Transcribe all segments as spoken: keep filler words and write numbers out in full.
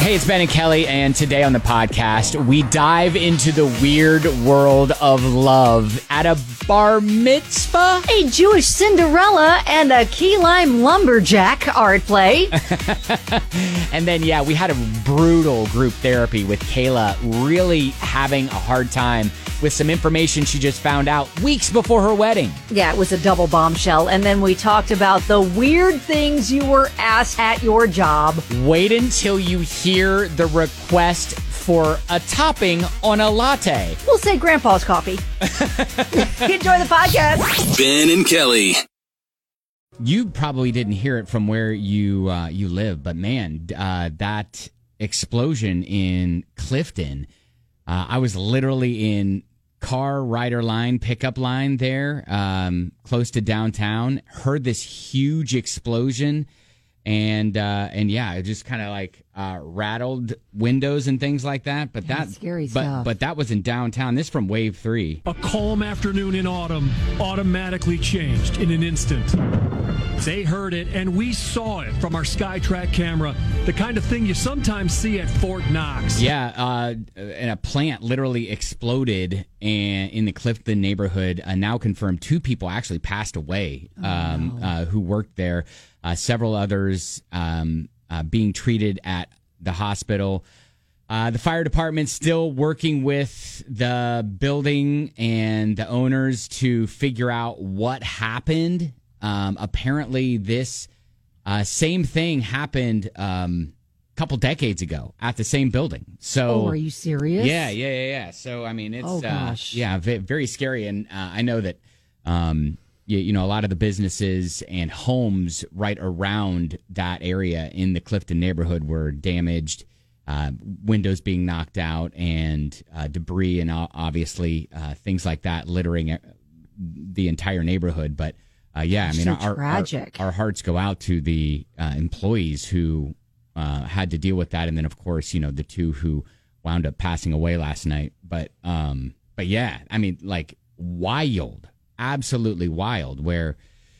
Hey, it's Ben and Kelly, and today on the podcast, we dive into the weird world of love at a bar mitzvah. A Jewish Cinderella and a key lime lumberjack are at play. And then, yeah, we had a brutal group therapy with Kayla really having a hard time with some information she just found out weeks before her wedding. Yeah, it was a double bombshell. And then we talked about the weird things you were asked at your job. Wait until you hear the request for a topping on a latte. We'll say Grandpa's coffee. Enjoy the podcast. Ben and Kelly. You probably didn't hear it from where you uh, you live, but man, uh, that explosion in Clifton, uh, I was literally in car rider line, pickup line there, um, close to downtown, heard this huge explosion. And, uh, and yeah, it just kind of like, uh, rattled windows and things like that. But That's that, scary but, stuff. but that was in downtown. This from Wave three. A calm afternoon in autumn automatically changed in an instant. They heard it, and we saw it from our SkyTrack camera, the kind of thing you sometimes see at Fort Knox. Yeah, uh, and a plant literally exploded in, in the Clifton neighborhood. Uh, now confirmed, two people actually passed away um, Oh, no. uh, who worked there. Uh, several others um, uh, being treated at the hospital. Uh, the fire department's still working with the building and the owners to figure out what happened. Um, apparently, this uh, same thing happened um, a couple decades ago at the same building. So, Oh, are you serious? yeah, yeah, yeah, yeah. So, I mean, it's Oh, gosh. Uh, yeah, v- very scary. And uh, I know that, um, you, you know, a lot of the businesses and homes right around that area in the Clifton neighborhood were damaged, uh, windows being knocked out, and uh, debris and uh, obviously uh, things like that littering the entire neighborhood. But uh, yeah, I mean, So our, our, tragic. our hearts go out to the uh, employees who uh, had to deal with that, and then of course, you know, the two who wound up passing away last night. But um, but yeah, I mean, like wild, absolutely wild. Where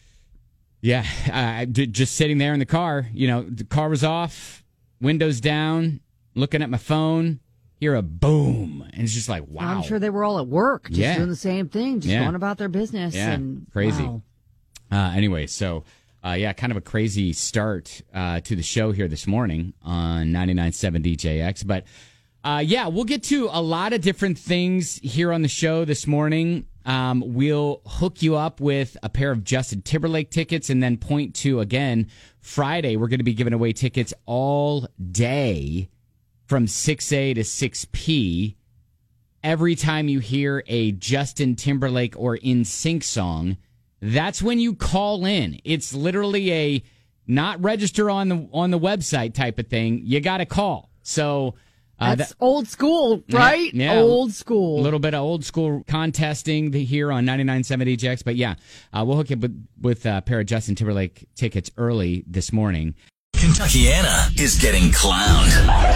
yeah, uh, j- just sitting there in the car, you know, the car was off, windows down, looking at my phone, hear a boom, and it's just like wow. I'm sure they were all at work, just Yeah. doing the same thing, just Yeah. going about their business. Yeah, and crazy. wow. Uh, anyway, so uh, yeah, kind of a crazy start uh, to the show here this morning on ninety-nine point seven D J X. But uh, yeah, we'll get to a lot of different things here on the show this morning. Um, we'll hook you up with a pair of Justin Timberlake tickets, and then point to, again, Friday, we're going to be giving away tickets all day from six A to six P. Every time you hear a Justin Timberlake or In Sync song, that's when you call in. It's literally a not register on the on the website type of thing. You got to call. So uh, That's that, old school, Yeah, right? yeah. Old school. a little bit of old school contesting here on ninety-nine point seven D J X. But yeah, uh, we'll hook you up with, with a pair of Justin Timberlake tickets early this morning. Kentuckiana is getting clowned.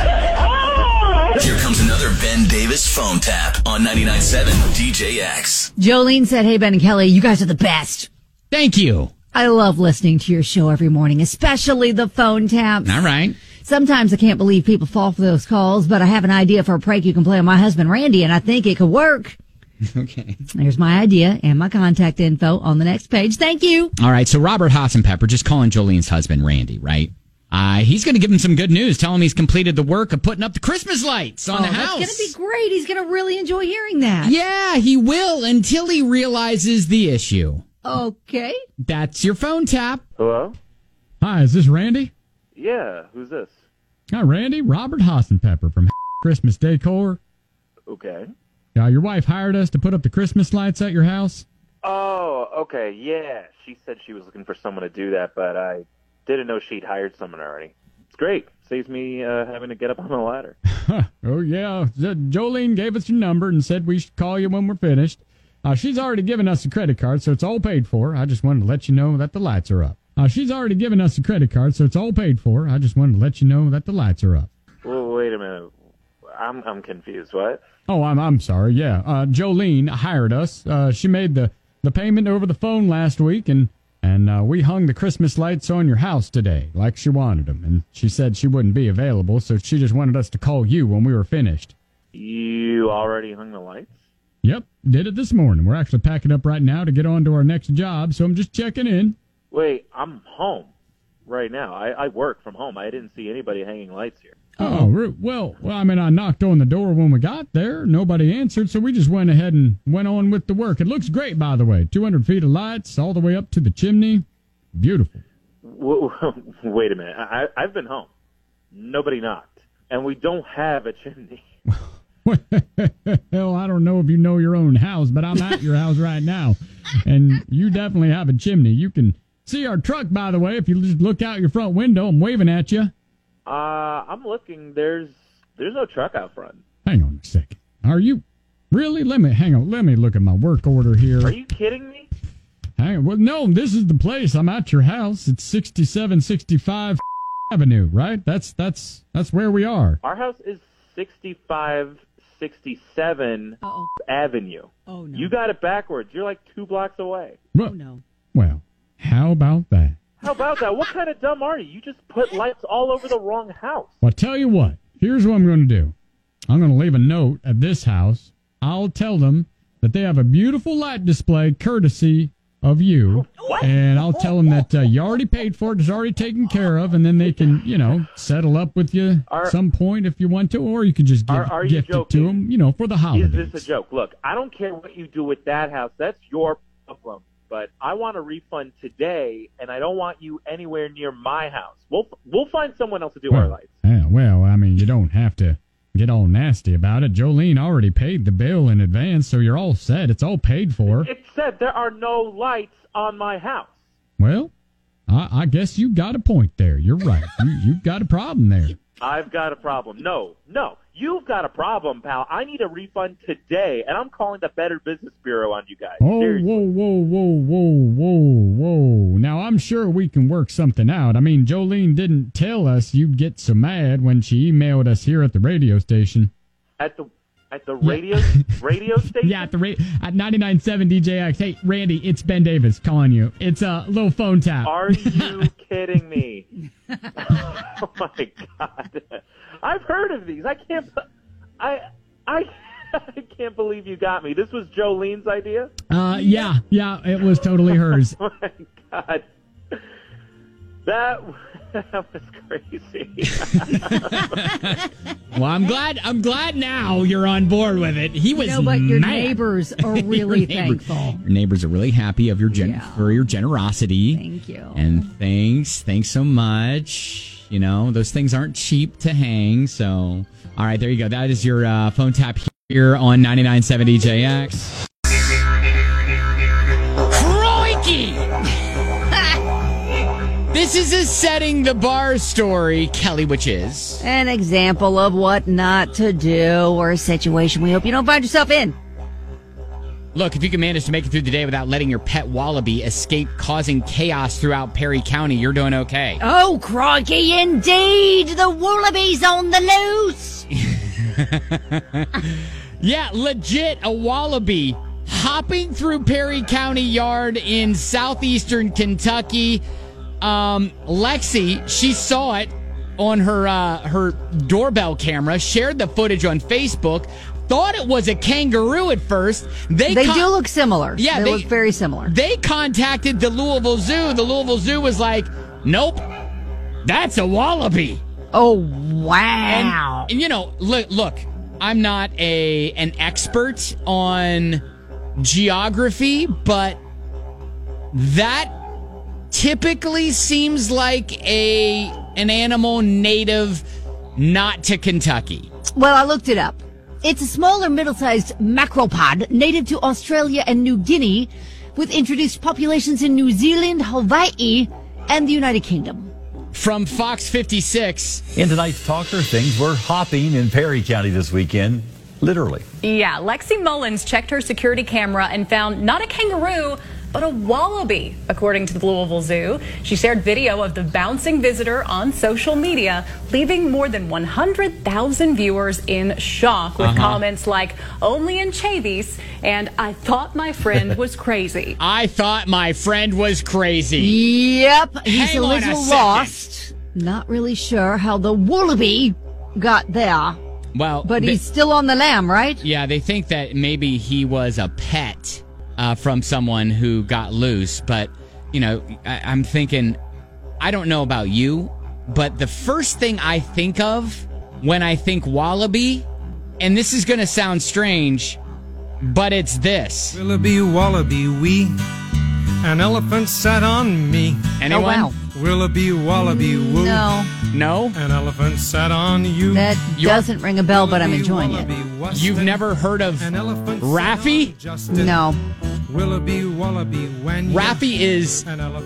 Here comes another Ben Davis phone tap on ninety-nine point seven D J X. Jolene said, "Hey, Ben and Kelly, you guys are the best. Thank you. I love listening to your show every morning, especially the phone taps. All right. Sometimes I can't believe people fall for those calls, but I have an idea for a prank you can play on my husband, Randy, and I think it could work." Okay. There's my idea and my contact info on the next page. Thank you. All right. So Robert Hassenpepper just calling Jolene's husband, Randy, right? Uh, he's going to give him some good news. Tell him he's completed the work of putting up the Christmas lights on Oh, the house. that's going to be great. He's going to really enjoy hearing that. Yeah, he will until he realizes the issue. Okay. That's your phone tap. Hello? Hi, is this Randy? Yeah, who's this? Hi, Randy. Robert Hassenpepper from Christmas Decor. Okay. Uh, your wife hired us to put up the Christmas lights at your house. Oh, okay, yeah. She said she was looking for someone to do that, but I didn't know she'd hired someone already. It's great. Saves me uh, having to get up on the ladder. Oh, yeah. Jolene gave us your number and said we should call you when we're finished. Uh, she's already given us a credit card, so it's all paid for. I just wanted to let you know that the lights are up. Uh, she's already given us a credit card, so it's all paid for. I just wanted to let you know that the lights are up. Well, wait a minute. I'm I'm confused. What? Oh, I'm I'm sorry. Yeah, uh, Jolene hired us. Uh, she made the, the payment over the phone last week, and And uh, we hung the Christmas lights on your house today, like she wanted them. And she said she wouldn't be available, so she just wanted us to call you when we were finished. You already hung the lights? Yep, did it this morning. We're actually packing up right now to get on to our next job, so I'm just checking in. Wait, I'm home right now. I, I work from home. I didn't see anybody hanging lights here. Oh, re- well, well, I mean, I knocked on the door when we got there. Nobody answered, so we just went ahead and went on with the work. It looks great, by the way. two hundred feet of lights all the way up to the chimney. Beautiful. Wait a minute. I, I've been home. Nobody knocked. And we don't have a chimney. Well, I don't know if you know your own house, but I'm at your house right now. And you definitely have a chimney. You can see our truck, by the way, if you just look out your front window. I'm waving at you. Uh, I'm looking. There's there's no truck out front. Hang on a second. Are you really? Let me hang on. Let me look at my work order here. Are you kidding me? Hang on. Well, no, this is the place. I'm at your house. It's sixty-seven sixty-five Avenue, right? That's that's that's where we are. Our house is sixty-five sixty-seven Uh-oh. Avenue. Oh, no. You got it backwards. You're like two blocks away. Well, Oh, no. well, how about that? How about that? What kind of dumb are you? You just put lights all over the wrong house. Well, tell you what. Here's what I'm going to do. I'm going to leave a note at this house. I'll tell them that they have a beautiful light display courtesy of you. What? And I'll tell them that uh, you already paid for it. It's already taken care of. And then they can, you know, settle up with you Are- some point if you want to. Or you could just give, Are- are you gift it to joking? them, you know, for the Is holidays. this a joke? Look, I don't care what you do with that house. That's your problem. But I want a refund today, and I don't want you anywhere near my house. We'll we'll find someone else to do our Well, lights. yeah, well, I mean, you don't have to get all nasty about it. Jolene already paid the bill in advance, so you're all set. It's all paid for. It said there are no lights on my house. Well, I, I guess you got a point there. You're right. You, you've got a problem there. I've got a problem. No, no. You've got a problem, pal. I need a refund today, and I'm calling the Better Business Bureau on you guys. Oh, Seriously. whoa, whoa, whoa, whoa, whoa, whoa. Now, I'm sure we can work something out. I mean, Jolene didn't tell us you'd get so mad when she emailed us here at the radio station. At the at the radio radio station? Yeah, at the ra- at ninety-nine point seven D J X. Hey, Randy, it's Ben Davis calling you. It's a little phone tap. Are you kidding me? Oh my God! I've heard of these. I can't. I I I can't believe you got me. This was Jolene's idea. Uh, yeah, yeah, it was totally hers. Oh my God! That that was crazy. Well, I'm glad. I'm glad now you're on board with it. He was No, but your mad. neighbors are really Your neighbor- thankful. Your neighbors are really happy of your gen- Yeah. for your generosity. Thank you. And thanks, thanks so much. You know, those things aren't cheap to hang. So, all right, there you go. That is your uh, phone tap here on ninety-nine point seven D J X. Crikey! This is a setting the bar story, Kelly, which is An example of what not to do or a situation we hope you don't find yourself in. look, if you can manage to make it through the day without letting your pet wallaby escape causing chaos throughout Perry County, you're doing okay. Oh, crikey, indeed! The wallaby's on the loose! Yeah, legit, a wallaby hopping through Perry County Yard in southeastern Kentucky. Um, Lexi, she saw it on her uh, her doorbell camera, shared the footage on Facebook, thought it was a kangaroo at first. They, They con- do look similar. Yeah, they, they- look very similar. They contacted the Louisville Zoo. The Louisville Zoo was like, nope, that's a wallaby. Oh, wow. And, and you know, look, look, I'm not a an expert on geography, but that typically seems like a an animal native not to Kentucky. Well, I looked it up. It's a smaller, middle-sized macropod native to Australia and New Guinea, with introduced populations in New Zealand, Hawaii, and the United Kingdom. From Fox fifty-six. In tonight's Talker, things were hopping in Perry County this weekend, literally. Yeah, Lexi Mullins checked her security camera and found not a kangaroo, but a wallaby, according to the Louisville Zoo. She shared video of the bouncing visitor on social media, leaving more than one hundred thousand viewers in shock with uh-huh. comments like, only in Chavis, and I thought my friend was crazy. I thought my friend was crazy. Yep, he's Hang a little a lost. Not really sure how the wallaby got there. Well, but they, he's still on the lam, right? Yeah, they think that maybe he was a pet uh, from someone who got loose. But, you know, I, I'm thinking, I don't know about you, but the first thing I think of when I think wallaby, and this is going to sound strange, but it's this. Willoughby, wallaby, wee, an elephant sat on me. Anyone? Oh, wow. Willoughby, wallaby, woo. No. No? An elephant sat on you. That You're, doesn't ring a bell, but I'm enjoying it. You've never heard of Raffi? No. Willoughby, wallaby, when Raffi is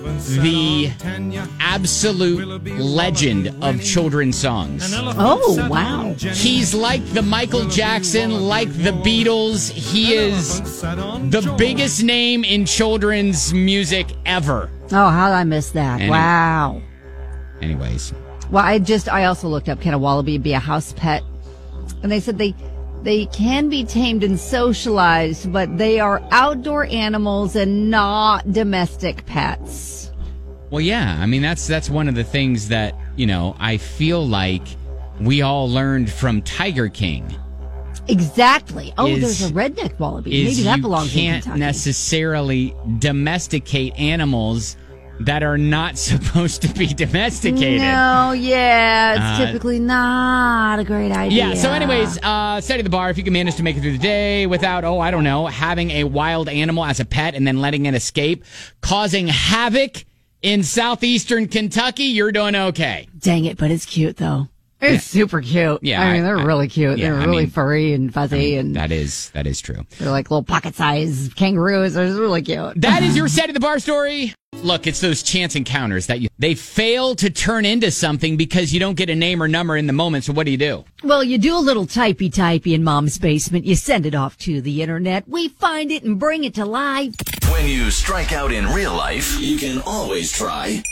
the absolute legend of children's songs. Oh, wow. He's like the Michael Jackson, like the Beatles. He is the biggest name in children's music ever. Oh, how did I miss that? Anyway. Wow. Anyways. Well, I just, I also looked up, can a wallaby be a house pet? And they said they, they can be tamed and socialized, but they are outdoor animals and not domestic pets. Well, yeah. I mean, that's, that's one of the things that, you know, I feel like we all learned from Tiger King. Exactly. Oh, is, there's a redneck wallaby. Maybe that belongs in Kentucky. You can't necessarily domesticate animals that are not supposed to be domesticated. No, yeah, it's uh, typically not a great idea. Yeah, so anyways, uh, study the bar. If you can manage to make it through the day without, oh, I don't know, having a wild animal as a pet and then letting it escape, causing havoc in southeastern Kentucky, you're doing okay. Dang it, but it's cute, though. It's yeah. super cute. Yeah, I mean, they're I, really cute. Yeah, they're I really mean, furry and fuzzy. I mean, and that is that is true. They're like little pocket-sized kangaroos. They're really cute. That is your Study the Bar story. Look, it's those chance encounters that you they fail to turn into something because you don't get a name or number in the moment. So what do you do? Well, you do a little typey-typey in Mom's basement. You send it off to the internet. We find it and bring it to life. When you strike out in real life, you can always try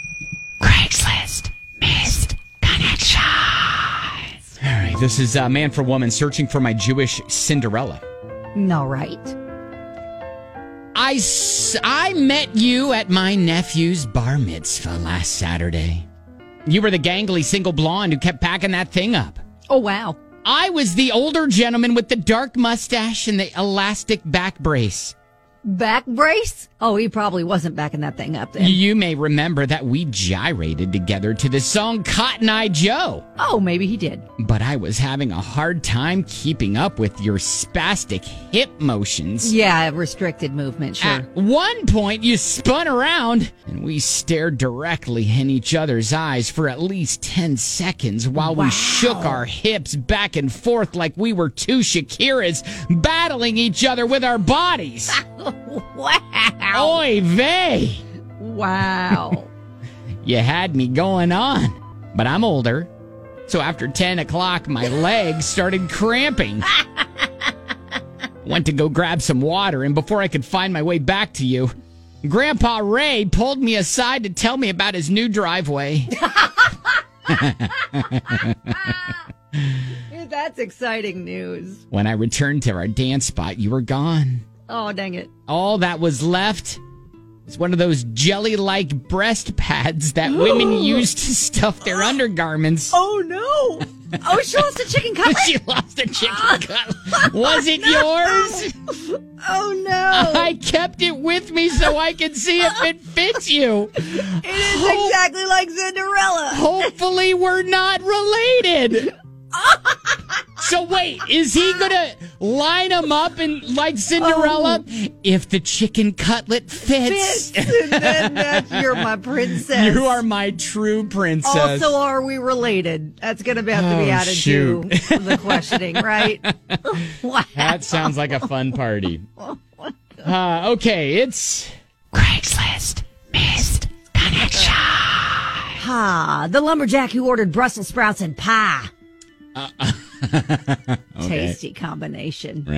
Craigslist Missed Connection. All right, this is uh, Man for Woman searching for my Jewish Cinderella. No, right. I, I met you at my nephew's bar mitzvah last Saturday. You were the gangly single blonde who kept packing that thing up. Oh, wow. I was the older gentleman with the dark mustache and the elastic back brace. Back brace? Oh, he probably wasn't backing that thing up then. You may remember that we gyrated together to the song Cotton Eye Joe. Oh, maybe he did. But I was having a hard time keeping up with your spastic hip motions. Yeah, restricted movement, sure. At one point, you spun around, and we stared directly in each other's eyes for at least ten seconds while wow. we shook our hips back and forth like we were two Shakiras battling each other with our bodies. Wow. Oy vey. Wow. You had me going on, but I'm older. So after ten o'clock, my legs started cramping. Went to go grab some water, and before I could find my way back to you, Grandpa Ray pulled me aside to tell me about his new driveway. That's exciting news. When I returned to our dance spot, you were gone. Oh, dang it. All that was left was one of those jelly-like breast pads that women use to stuff their undergarments. Oh, no. Oh, she lost a chicken cutlet? She lost a chicken cutlet. Was it no. yours? Oh, no. I kept it with me so I could see if it fits you. It is Ho- exactly like Cinderella. Hopefully we're not related. So wait, is he gonna line them up and like Cinderella? Oh. If the chicken cutlet fits, fits and then that's, you're my princess. You are my true princess. Also, are we related? That's gonna have to be oh, added shoot. to the questioning, right? Wow. That sounds like a fun party. Uh, okay, it's Craigslist Missed Connection. Ha! The lumberjack who ordered Brussels sprouts and pie. Uh, okay. Tasty combination. Right.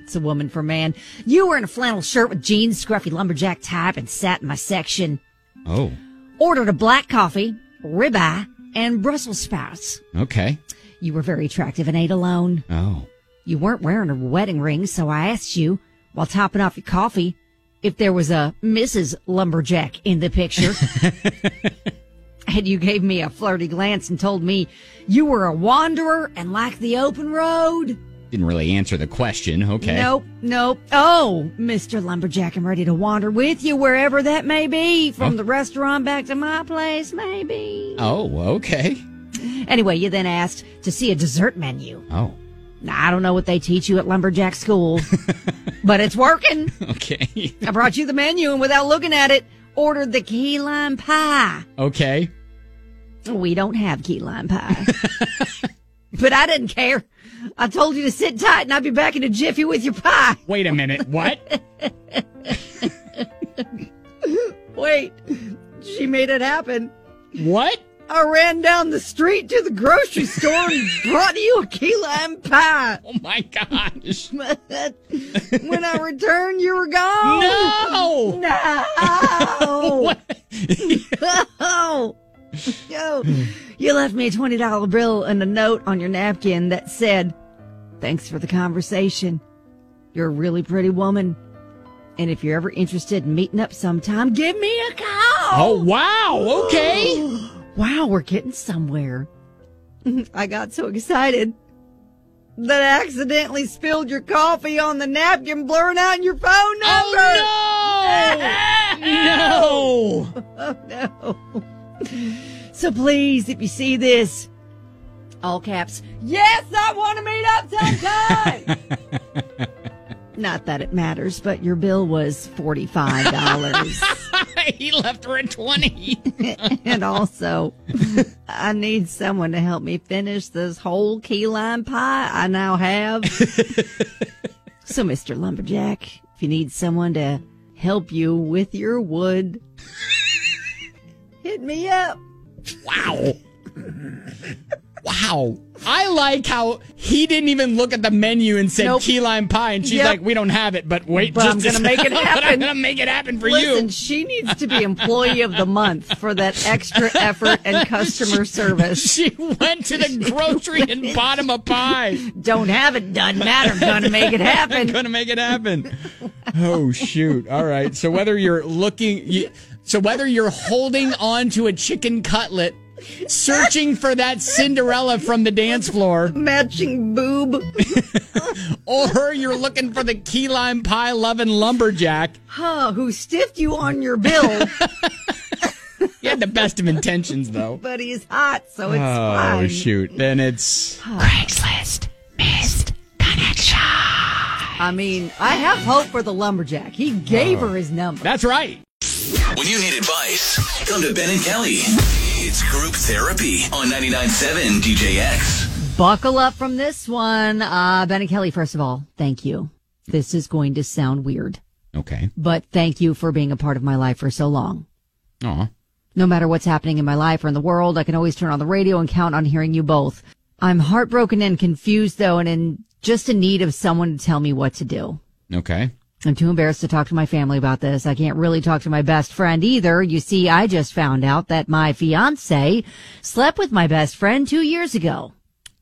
It's a woman for man. You were in a flannel shirt with jeans, scruffy lumberjack type, and sat in my section. Oh. Ordered a black coffee, ribeye, and Brussels sprouts. Okay. You were very attractive and ate alone. Oh. You weren't wearing a wedding ring, so I asked you, while topping off your coffee, if there was a Missus Lumberjack in the picture. And you gave me a flirty glance and told me you were a wanderer and liked the open road. Didn't really answer the question. Okay. Nope, nope. Oh, Mister Lumberjack, I'm ready to wander with you wherever that may be. From oh. the restaurant back to my place, maybe. Oh, okay. Anyway, you then asked to see a dessert menu. Oh. Now, I don't know what they teach you at Lumberjack School, but it's working. Okay. I brought you the menu and without looking at it, ordered the key lime pie. Okay. We don't have key lime pie. But I didn't care. I told you to sit tight and I'd be back in a jiffy with your pie. Wait a minute. What? Wait. She made it happen. What? I ran down the street to the grocery store and brought you a key lime pie. Oh, my gosh. When I returned, you were gone. No. No. What? No. Yo, you left me a twenty dollar bill and a note on your napkin that said, "Thanks for the conversation. You're a really pretty woman. And if you're ever interested in meeting up sometime, give me a call." Oh, wow. Okay. Wow, we're getting somewhere. I got so excited that I accidentally spilled your coffee on the napkin, blurring out your phone number. Oh, no. No. Oh, no. So please, if you see this, all caps, yes, I want to meet up sometime. Not that it matters, but your bill was forty-five dollars. He left her at twenty. And also, I need someone to help me finish this whole key lime pie I now have. So, Mister Lumberjack, if you need someone to help you with your wood, hit me up. Wow. Wow. I like how he didn't even look at the menu and said Nope. key lime pie, and she's Yep. like, we don't have it, but wait But just I'm a gonna second. make it But I'm happen. going to make it happen for Listen, you. she needs to be Employee of the Month for that extra effort and customer service. She went to the grocery and bought him a pie. Don't have it, doesn't matter. I'm going to make it I'm happen. going to make it happen. Oh, shoot. All right. So whether you're looking, you, so whether you're holding on to a chicken cutlet, searching for that Cinderella from the dance floor, Matching boob. or you're looking for the key lime pie loving lumberjack, Huh, who stiffed you on your bill, you had the best of intentions, though. but he's hot, so it's Oh, fine. shoot. Then it's Craigslist missed connection. I mean, I have hope for the lumberjack. He gave her his number. That's right. When you need advice, come to Ben and Kelly. It's group therapy on ninety-nine point seven D J X. Buckle up from this one. Uh, Ben and Kelly, first of all, thank you. This is going to sound weird, Okay. but thank you for being a part of my life for so long. Aw. No matter what's happening in my life or in the world, I can always turn on the radio and count on hearing you both. I'm heartbroken and confused, though, and in just in need of someone to tell me what to do. Okay. I'm too embarrassed to talk to my family about this. I can't really talk to my best friend either. You see, I just found out that my fiance slept with my best friend two years ago.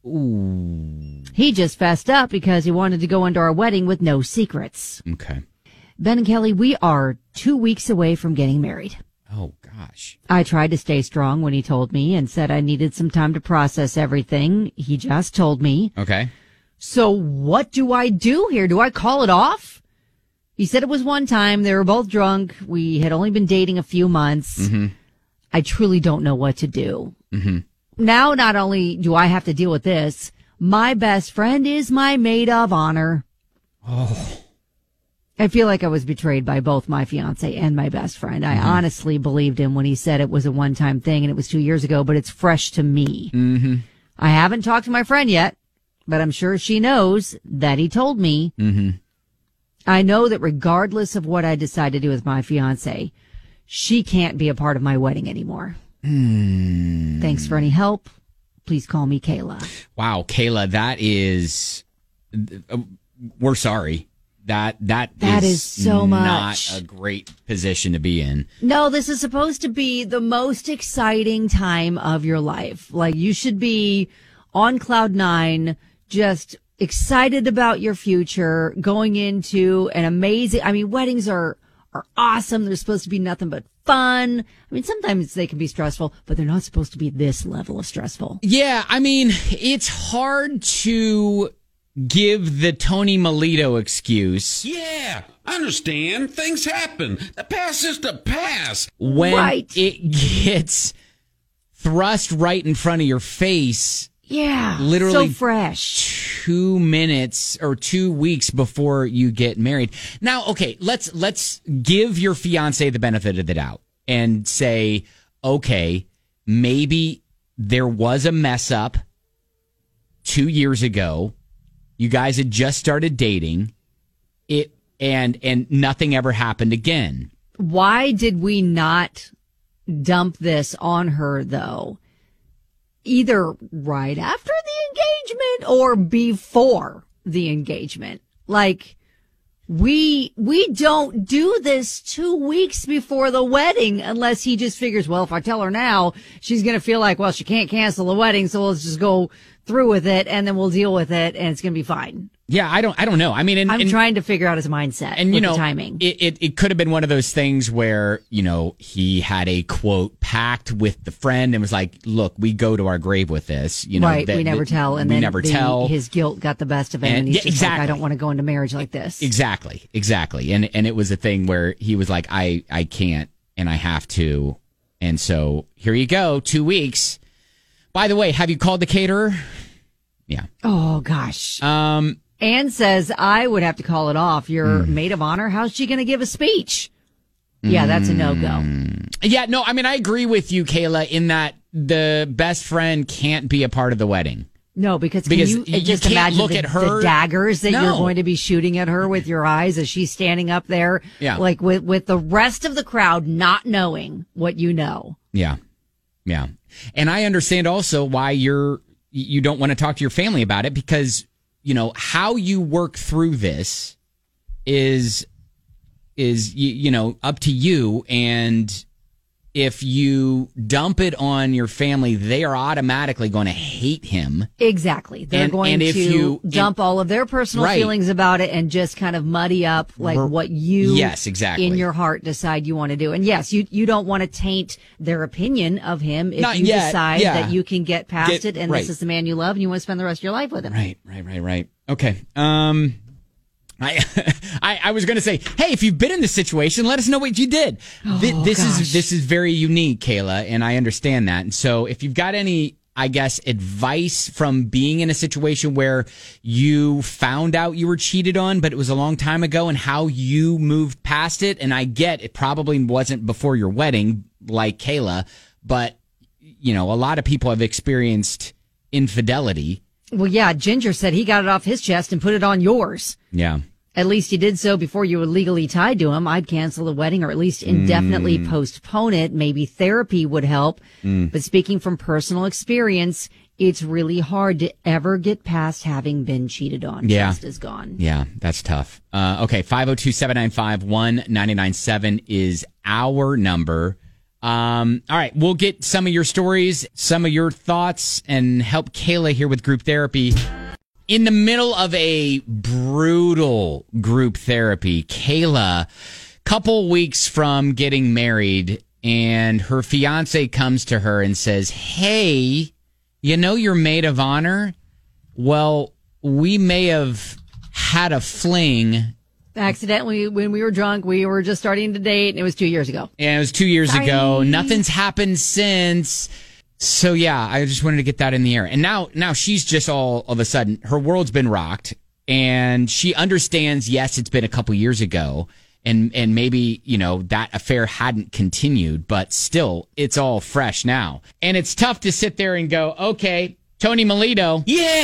Ooh. He just fessed up because he wanted to go into our wedding with no secrets. Okay. Ben and Kelly, we are two weeks away from getting married. Oh, gosh. I tried to stay strong when he told me and said I needed some time to process everything. He just told me. Okay. So what do I do here? Do I call it off? He said it was one time. They were both drunk. We had only been dating a few months. Mm-hmm. I truly don't know what to do. Mm-hmm. Now, not only do I have to deal with this, my best friend is my maid of honor. Oh. I feel like I was betrayed by both my fiance and my best friend. I Mm-hmm. honestly believed him when he said it was a one-time thing and it was two years ago, but it's fresh to me. Mm-hmm. I haven't talked to my friend yet, but I'm sure she knows that he told me. Mm-hmm. I know that regardless of what I decide to do with my fiance, she can't be a part of my wedding anymore. Mm. Thanks for any help. Please call me Kayla. Wow, Kayla, that is... uh, We're sorry. That that That is, is so much. not a great position to be in. No, this is supposed to be the most exciting time of your life. Like, you should be on cloud nine, just excited about your future, going into an amazing, I mean, weddings are, are awesome. They're supposed to be nothing but fun. I mean, sometimes they can be stressful, but they're not supposed to be this level of stressful. Yeah, I mean, it's hard to give the Tony Melito excuse. Yeah, I understand. Things happen. The past is the past. When Right. it gets thrust right in front of your face. Yeah. Literally so fresh. Two minutes or two weeks before you get married. Now, okay, let's let's give your fiance the benefit of the doubt and say, okay, maybe there was a mess up two years ago. You guys had just started dating, it and and nothing ever happened again. Why did we not dump this on her, though? Either right after the engagement or before the engagement. Like, we we don't do this two weeks before the wedding unless he just figures, well, if I tell her now, she's going to feel like, well, she can't cancel the wedding, so let's just go through with it, and then we'll deal with it, and it's going to be fine. Yeah, I don't I don't know. I mean, and, I'm and, trying to figure out his mindset and you with know, the timing. It, it it could have been one of those things where, you know, he had a quote pact with the friend and was like, "Look, we go to our grave with this." You know, right? that, we never that, tell, and we then never the, tell. His guilt got the best of him, and, And- he's yeah, just exactly. like, "I don't want to go into marriage like this." Exactly, exactly, and and it was a thing where he was like, "I I can't, and I have to," and so here you go, two weeks. By the way, have you called the caterer? Yeah. Oh gosh. Um. Anne says, I would have to call it off. Your Hmm. maid of honor, how's she going to give a speech? Yeah, that's a no-go. Yeah, no, I mean, I agree with you, Kayla, in that the best friend can't be a part of the wedding. No, because, can Because you, you just can't imagine look the, at her- the daggers that No. you're going to be shooting at her with your eyes as she's standing up there, Yeah. like with, with the rest of the crowd not knowing what you know. Yeah, yeah, and I understand also why you're you don't want to talk to your family about it, because you know how you work through this is is you, you know up to you, and if you dump it on your family, they are automatically going to hate him. Exactly. They're And- going and if to you- dump all of their personal Right. feelings about it and just kind of muddy up like Ver- what you Yes, exactly. in your heart decide you want to do. And yes, you you don't want to taint their opinion of him if Not you yet, decide yeah. that you can get past Get- it and right. this is the man you love and you want to spend the rest of your life with him. Right, right, right, right. Okay. Um, I, I, I was going to say, hey, if you've been in this situation, let us know what you did. Th- Oh, this gosh. is this is very unique, Kayla, and I understand that. And so, if you've got any, I guess, advice from being in a situation where you found out you were cheated on, but it was a long time ago, and how you moved past it, and I get it probably wasn't before your wedding, like Kayla, but you know, a lot of people have experienced infidelity. Well, yeah, Ginger said he got it off his chest and put it on yours. Yeah. At least he did so before you were legally tied to him. I'd cancel the wedding or at least indefinitely Mm. postpone it. Maybe therapy would help. Mm. But speaking from personal experience, it's really hard to ever get past having been cheated on. Yeah. Trust is gone. Yeah, that's tough. Uh, okay, five oh two, seven nine five, one nine nine seven is our number. Um, all right, we'll get some of your stories, some of your thoughts, and help Kayla here with group therapy. In the middle of a brutal group therapy, Kayla, couple weeks from getting married, and her fiance comes to her and says, hey, you know your maid of honor? Well, we may have had a fling. Accidentally, when we were drunk, we were just starting to date, and it was two years ago. And it was two years Sorry. ago. Nothing's happened since. So yeah, I just wanted to get that in the air. And now, now she's just all of a sudden, her world's been rocked, and she understands. Yes, it's been a couple years ago, and and maybe you know that affair hadn't continued, but still, it's all fresh now. And it's tough to sit there and go, okay, Tony Melito, Yeah,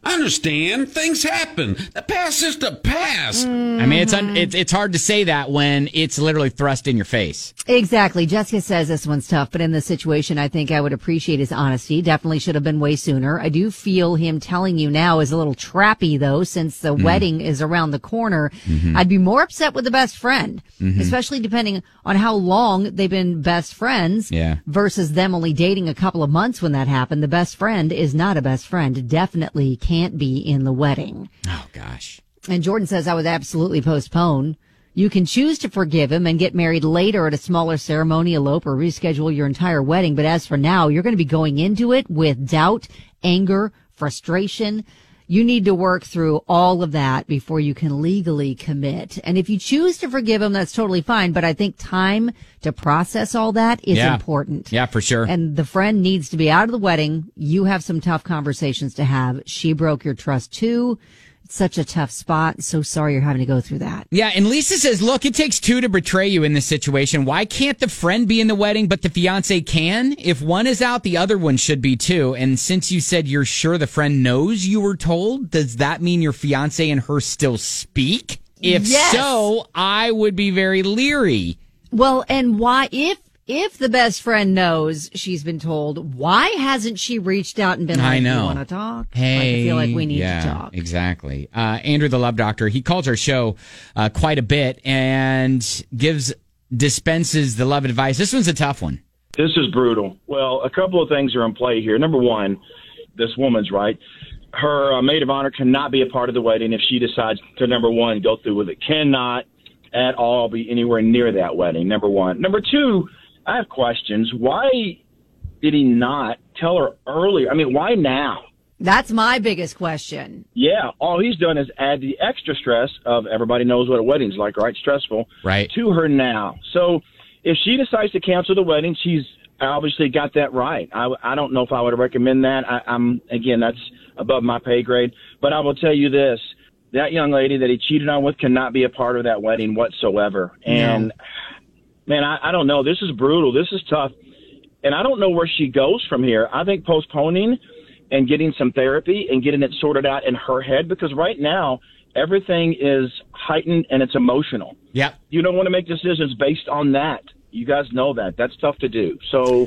I understand. Things happen. The past is the past. Mm-hmm. I mean, it's, un- it's it's hard to say that when it's literally thrust in your face. Exactly. Jessica says this one's tough, but in this situation, I think I would appreciate his honesty. Definitely should have been way sooner. I do feel him telling you now is a little trappy, though, since the Mm. wedding is around the corner. Mhm. I'd be more upset with the best friend, Mhm. especially depending on how long they've been best friends Yeah. versus them only dating a couple of months when that happened. The best friend is not a best friend. Definitely can't be in the wedding. Oh, gosh. And Jordan says I would absolutely postpone. You can choose to forgive him and get married later at a smaller ceremony, elope, or reschedule your entire wedding. But as for now, you're going to be going into it with doubt, anger, frustration. You need to work through all of that before you can legally commit. And if you choose to forgive him, that's totally fine. But I think time to process all that is Yeah. important. Yeah, for sure. And the friend needs to be out of the wedding. You have some tough conversations to have. She broke your trust too. It's such a tough spot. So sorry you're having to go through that. Yeah, and Lisa says, look, it takes two to betray you in this situation. Why can't the friend be in the wedding, but the fiance can? If one is out, the other one should be too. And since you said you're sure the friend knows you were told, does that mean your fiance and her still speak? If Yes. so, I would be very leery. Well, and why, if, if the best friend knows she's been told, why hasn't she reached out and been like, I know. you want to talk? Hey, Like, I feel like we need yeah, to talk. Exactly. Uh, Andrew, the Love Doctor, he calls our show uh, quite a bit and gives, dispenses the love advice. This one's a tough one. This is brutal. Well, a couple of things are in play here. Number one, this woman's right. Her uh, maid of honor cannot be a part of the wedding if she decides to, number one, go through with it. Cannot at all be anywhere near that wedding, number one. Number two, I have questions. Why did he not tell her earlier? I mean, why now? That's my biggest question. Yeah, all he's done is add the extra stress of everybody knows what a wedding's like, right? Stressful. Right. To her now. So if she decides to cancel the wedding, she's obviously got that right. I, I don't know if I would recommend that. I, I'm again, that's above my pay grade. But I will tell you this. That young lady that he cheated on with cannot be a part of that wedding whatsoever. And, no. man, I, I don't know. This is brutal. This is tough. And I don't know where she goes from here. I think postponing and getting some therapy and getting it sorted out in her head, because right now everything is heightened and it's emotional. Yep. You don't want to make decisions based on that. You guys know that. That's tough to do. So,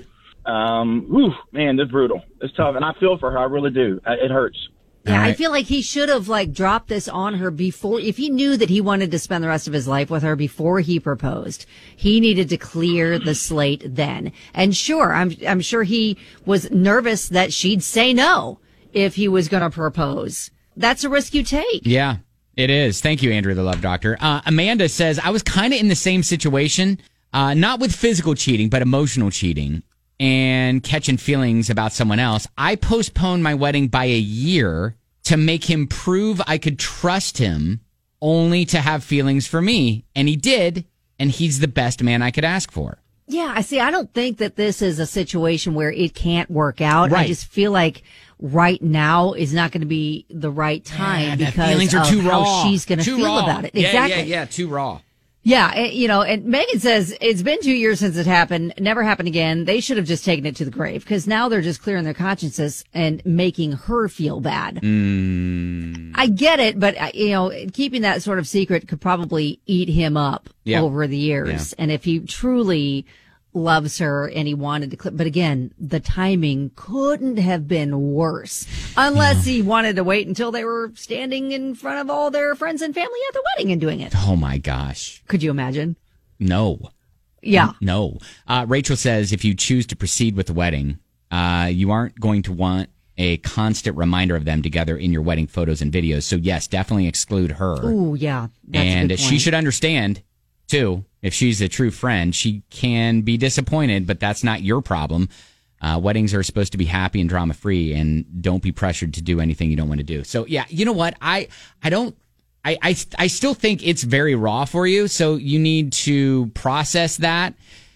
um, whew, man, this is brutal. It's tough. And I feel for her. I really do. It hurts. Yeah, right. I feel like he should have like dropped this on her before. If he knew that he wanted to spend the rest of his life with her before he proposed, he needed to clear the slate then. And sure, I'm I'm sure he was nervous that she'd say no if he was going to propose. That's a risk you take. Yeah, it is. Thank you, Andrew, the Love Doctor. Uh, Amanda says, I was kind of in the same situation, uh, not with physical cheating, but emotional cheating and catching feelings about someone else. I postponed my wedding by a year to make him prove I could trust him, only to have feelings for me. And he did, and he's the best man I could ask for. Yeah, I see. I don't think that this is a situation where it can't work out. Right. I just feel like right now is not going to be the right time yeah, because feelings are of too how raw. she's going to Too feel raw. about it. Yeah, Exactly. Yeah, yeah, too raw. Yeah, and, you know, and Megan says it's been two years since it happened, never happened again. They should have just taken it to the grave because now they're just clearing their consciences and making her feel bad. Mm. I get it, but, uh, you know, keeping that sort of secret could probably eat him up Yeah. over the years. Yeah. And if he truly loves her and he wanted to, but again, the timing couldn't have been worse unless he wanted to wait until they were standing in front of all their friends and family at the wedding and doing it. Oh, my gosh. Could you imagine? No. Yeah. No. Uh, Rachel says if you choose to proceed with the wedding, uh, you aren't going to want a constant reminder of them together in your wedding photos and videos. So, yes, definitely exclude her. Ooh, yeah. That's and a good she point. should understand, too, if she's a true friend, she can be disappointed, but that's not your problem. Uh, weddings are supposed to be happy and drama free, and don't be pressured to do anything you don't want to do. So, yeah, you know what? I, I don't. I, I, I still think it's very raw for you, so you need to process that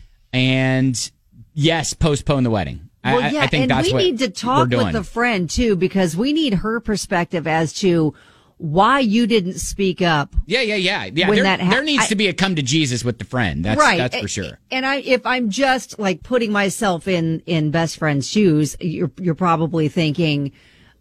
and, yes, postpone the wedding. Well, I, yeah, I think and that's we what need to we're talk doing. with the friend, too, because we need her perspective as to why you didn't speak up. Yeah, yeah, yeah. yeah. when There, that ha- there needs I- to be a come to Jesus with the friend. That's, right. that's for sure. And I, if I'm just like putting myself in, in best friend's shoes, you're, you're probably thinking,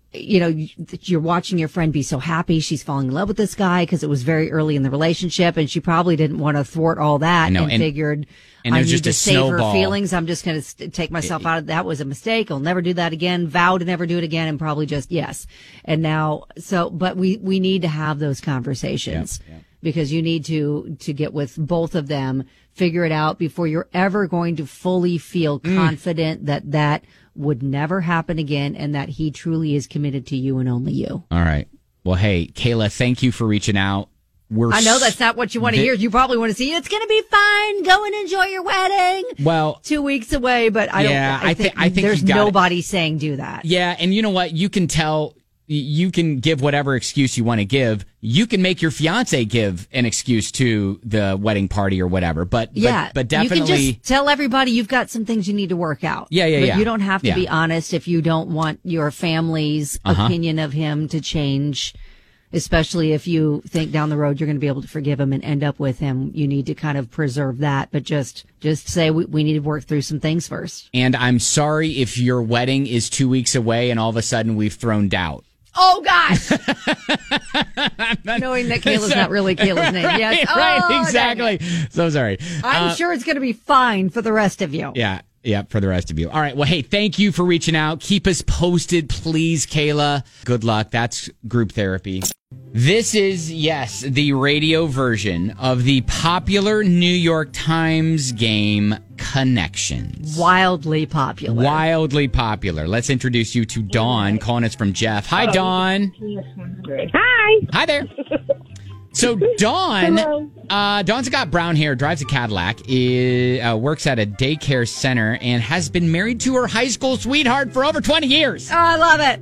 you know, you're watching your friend be so happy. She's falling in love with this guy because it was very early in the relationship, and she probably didn't want to thwart all that know, and, and figured, and I there's need just to a save snowball. her feelings. I'm just going to take myself out of that. Was a mistake. I'll never do that again. Vow to never do it again, and probably just yes. And now, so, but we, we need to have those conversations. Yep, yep. Because you need to to get with both of them, figure it out before you're ever going to fully feel Mm. confident that that would never happen again and that he truly is committed to you and only you. All right. Well, hey, Kayla, thank you for reaching out. We're I know that's not what you want to thi- hear. You probably want to see it's going to be fine. Go and enjoy your wedding. Well, Two weeks away, but I Yeah, don't. I, I think, thi- I think there's you got it. nobody saying do that. yeah, and you know what? You can tell. You can give whatever excuse you want to give. You can make your fiance give an excuse to the wedding party or whatever. But Yeah, but, but definitely, you can just tell everybody you've got some things you need to work out. Yeah, yeah, but yeah. You don't have to Yeah. be honest if you don't want your family's Uh-huh. opinion of him to change. Especially if you think down the road you're going to be able to forgive him and end up with him, you need to kind of preserve that. But just just say we, we need to work through some things first. and I'm sorry if your wedding is two weeks away and all of a sudden we've thrown doubt. Oh gosh! Knowing that Kayla's not really Kayla's name. Yes. right, right, Oh, exactly. So sorry. I'm Uh, sure it's going to be fine for the rest of you. Yeah, yeah, for the rest of you. All right. Well, hey, thank you for reaching out. Keep us posted, please, Kayla. Good luck. That's group therapy. This is, yes, the radio version of the popular New York Times game Connections. Wildly popular. Wildly popular. Let's introduce you to Dawn, calling us from Jeff. Hi, Dawn. Hi. Hi there. So Dawn, uh, Dawn's got brown hair, drives a Cadillac, is, uh, works at a daycare center, and has been married to her high school sweetheart for over twenty years. Oh, I love it.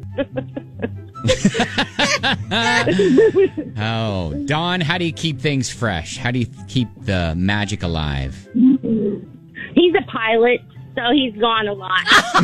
Oh, Dawn, how do you keep things fresh? How do you keep the magic alive? He's a pilot, so he's gone a lot.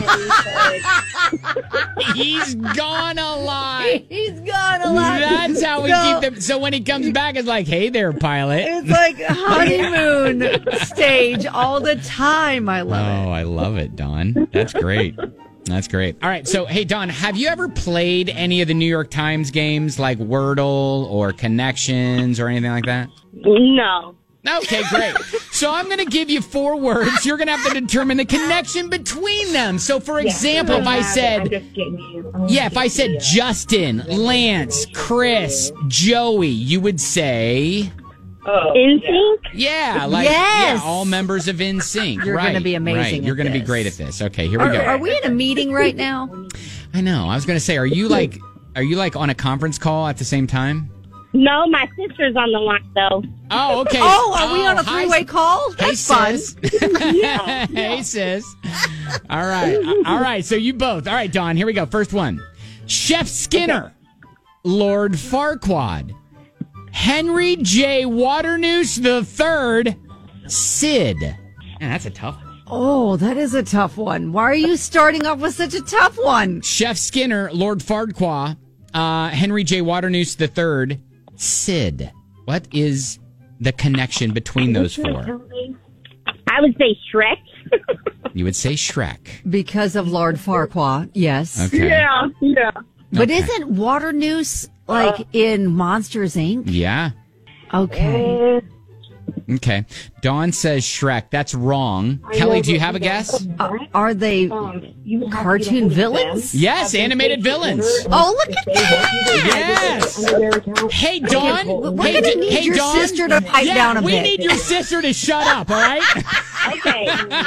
He's gone a lot. He's gone a lot. That's how we No. keep them. So when he comes back, it's like, hey there, pilot. It's like honeymoon stage all the time. I love Oh, I love it, Dawn. That's great. That's great. All right. So, hey, Dawn, have you ever played any of the New York Times games like Wordle or Connections or anything like that? No. Okay, great. So I'm going to give you four words. You're going to have to determine the connection between them. So, for example, if I said, yeah, if I said Justin, Lance, Chris, Joey, you would say... Oh, N Sync? Yeah, like Yes. yeah, all members of N Sync. You're right, gonna be amazing Right. at You're going to be this. great at this. Okay, here it. we Are, go. are we in a meeting right now? I know. I was going to say, are you like, are you like on a conference call at the same time? No, my sister's on the line, though. Oh, okay. Oh, are we on a hi, three-way call? Hey, That's fun. sis. Hey, sis. All right. All right. So you both. All right, Dawn, here we go. First one. Chef Skinner, Lord Farquaad, Henry J. Waternoose the Third, Sid. Man, that's a tough one. Oh, that is a tough one. Why are you starting off with such a tough one? Chef Skinner, Lord Farquaad, uh, Henry J. Waternoose the Third, Sid. What is the connection between those four? I would say Shrek. You would say Shrek. Because of Lord Farquaad, yes. Okay. Yeah, yeah. But Okay. isn't Waternoose like in Monsters, Incorporated? Yeah. Okay. Okay. Dawn says Shrek. That's wrong. Kelly, do you have a guess? Uh, are they cartoon villains? Yes, animated villains. Oh, look at that! Yes. Hey, Dawn. We're hey, gonna D- need hey, your Dawn. sister to pipe yeah, down a we bit. need your sister to shut up, all right? Okay.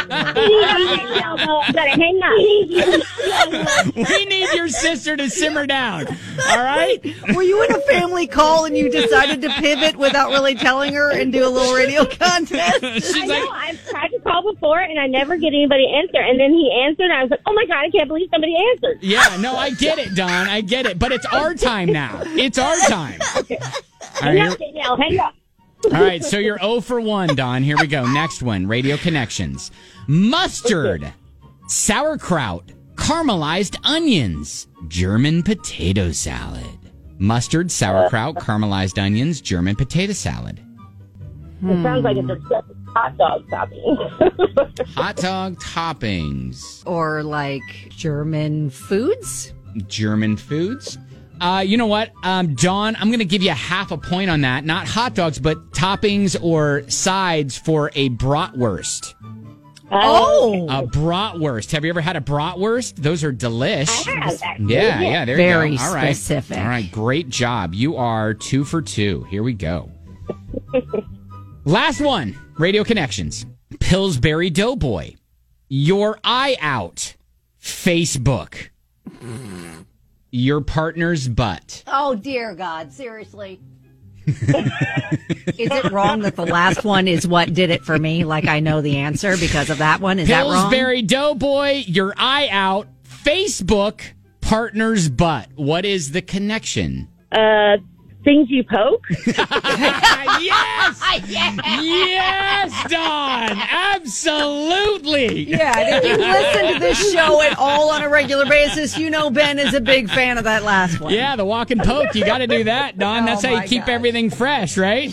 I gotta hang up. We need your sister to simmer down, all right? Were you in a family call and you decided to pivot without really telling her and do a little radio contest? She's I like, know. I've tried to call before, and I never get anybody to answer. And then he answered, and I was like, oh, my God, I can't believe somebody answered. yeah, no, I get it, Dawn. I get it. But it's our time now. It's our time. All right, Hang here- up, Danielle. Hang up. All right, so you're zero for one, Dawn. Here we go. Next one, Radio Connections. Mustard, sauerkraut, caramelized onions, German potato salad. Mustard, sauerkraut, caramelized onions, German potato salad. It sounds like it's a hot dog topping. Hot dog toppings. Or like German foods? German foods. Uh, you know what, um, Dawn, I'm going to give you half a point on that. Not hot dogs, but toppings or sides for a bratwurst. Oh, a bratwurst. Have you ever had a bratwurst? Those are delish. I have, actually, Yeah, yeah. yeah. There Very you go. All right. specific. All right. Great job. You are two for two. Here we go. Last one. Radio Connections. Pillsbury Doughboy. Your eye out. Facebook. Your partner's butt. oh dear God, seriously. Is it wrong that the last one is what did it for me? Like I know the answer because of that one. Is that wrong? Pillsbury Doughboy. Your eye out. Facebook. Partner's butt. What is the connection? Uh, things you poke. Yes! Yes, Dawn! Absolutely! Yeah, and if you listen to this show at all on a regular basis, you know Ben is a big fan of that last one. Yeah, the walk and poke. You got to do that, Dawn. That's Oh, how you my keep gosh. everything fresh, right?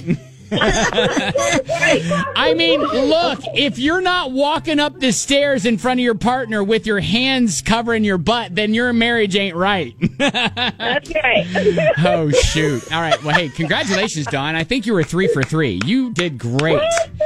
I mean, look, if you're not walking up the stairs in front of your partner with your hands covering your butt, then your marriage ain't right. That's right. Oh, shoot. All right. Well, hey, congratulations, Dawn. I think you were three for three. You did great.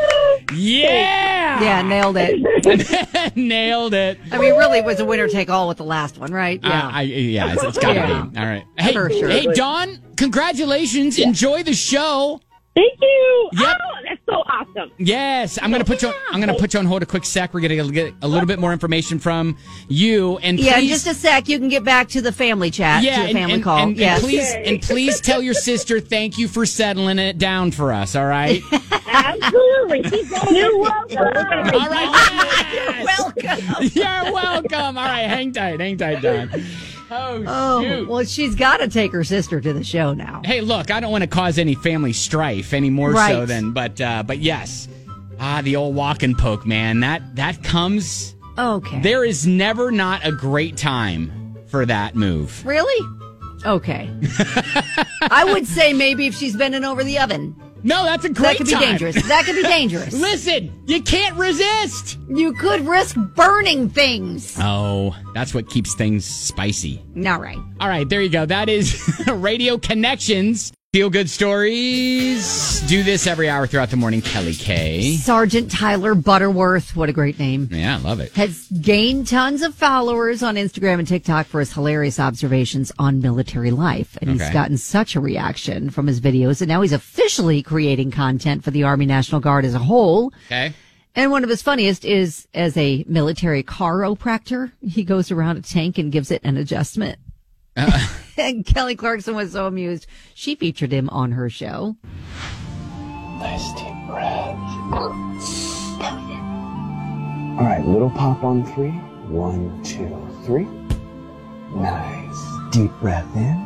Yeah! Yeah, nailed it. Nailed it. I mean, really, it was a winner take all with the last one, right? Uh, Yeah. I, yeah, it's, it's got to Yeah. be. All right. Hey, For sure. hey, Dawn, congratulations. Enjoy the show. Thank you. Yep. Oh, that's so awesome. Yes, I'm gonna put you. On, I'm gonna put you on hold a quick sec. We're gonna get a little bit more information from you, and Yeah, in please, just a sec, you can get back to the family chat, yeah, to the and, family and, call. and, and yes. please, and please tell your sister thank you for settling it down for us. All right. Absolutely. You're welcome. All right. Yes. Welcome. You're welcome. All right, hang tight, hang tight, Don. Oh, Oh, shoot. well, she's got to take her sister to the show now. Hey, look, I don't want to cause any family strife any more so Right. than, but, uh, but yes, ah, the old walk and poke, man. That that comes. Okay. There is never not a great time for that move. Really? Okay. I would say maybe if she's bending over the oven. No, that's a great That could be time. dangerous. That could be dangerous. Listen, you can't resist. You could risk burning things. Oh, that's what keeps things spicy. All right. All right, there you go. That is Radio Connections. Feel good stories. Do this every hour throughout the morning. Kelly K. Sergeant Tyler Butterworth, what a great name, Yeah, I love it. has gained tons of followers on Instagram and TikTok for his hilarious observations on military life. And he's Okay. gotten such a reaction from his videos, and now he's officially creating content for the Army National Guard as a whole. Okay. And one of his funniest is as a military chiropractor. He goes around a tank and gives it an adjustment. Uh, And Kelly Clarkson was so amused. She featured him on her show. Nice deep breath. Perfect. All right, little pop on three. One, two, three. Nice. Deep breath in.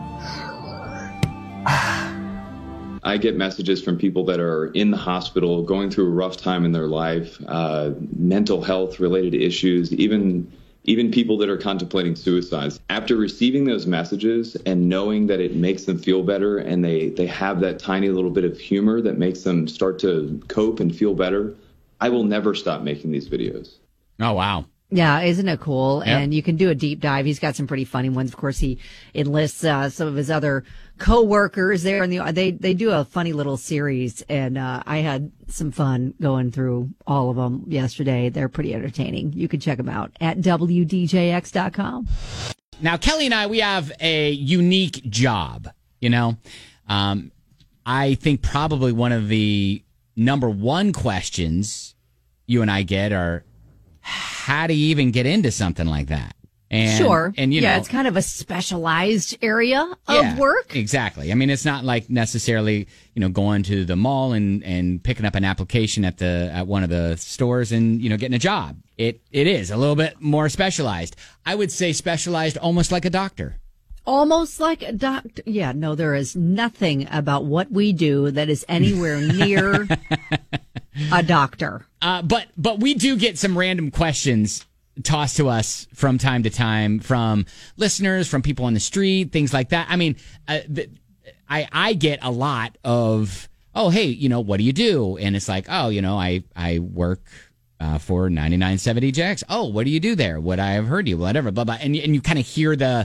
I get messages from people that are in the hospital, going through a rough time in their life, uh, mental health related issues, even even people that are contemplating suicides. After receiving those messages and knowing that it makes them feel better and they, they have that tiny little bit of humor that makes them start to cope and feel better, I will never stop making these videos. Oh, wow. Yeah, isn't it cool? Yep. And you can do a deep dive. He's got some pretty funny ones. Of course, he enlists uh, some of his other co-workers there, and the, they they do a funny little series. And uh, I had some fun going through all of them yesterday. They're pretty entertaining. You can check them out at W D J X dot com. Now, Kelly and I, we have a unique job, you know. Um, I think probably one of the number one questions you and I get are, how do you even get into something like that? And, Sure. And, you yeah, know, it's kind of a specialized area of yeah, work. Exactly. I mean, it's not like necessarily, you know, going to the mall and, and picking up an application at the at one of the stores and, you know, getting a job. It it is a little bit more specialized. I would say specialized almost like a doctor. Almost like a doctor. Yeah, no, there is nothing about what we do that is anywhere near a doctor. Uh, but but we do get some random questions tossed to us from time to time from listeners, from people on the street, things like that. I mean, uh, the, I I get a lot of, oh, hey, you know, what do you do? And it's like, oh, you know, I I work uh, for ninety-nine seventy D J X. Oh, what do you do there? What I have heard you, whatever, blah blah. And and you kind of hear the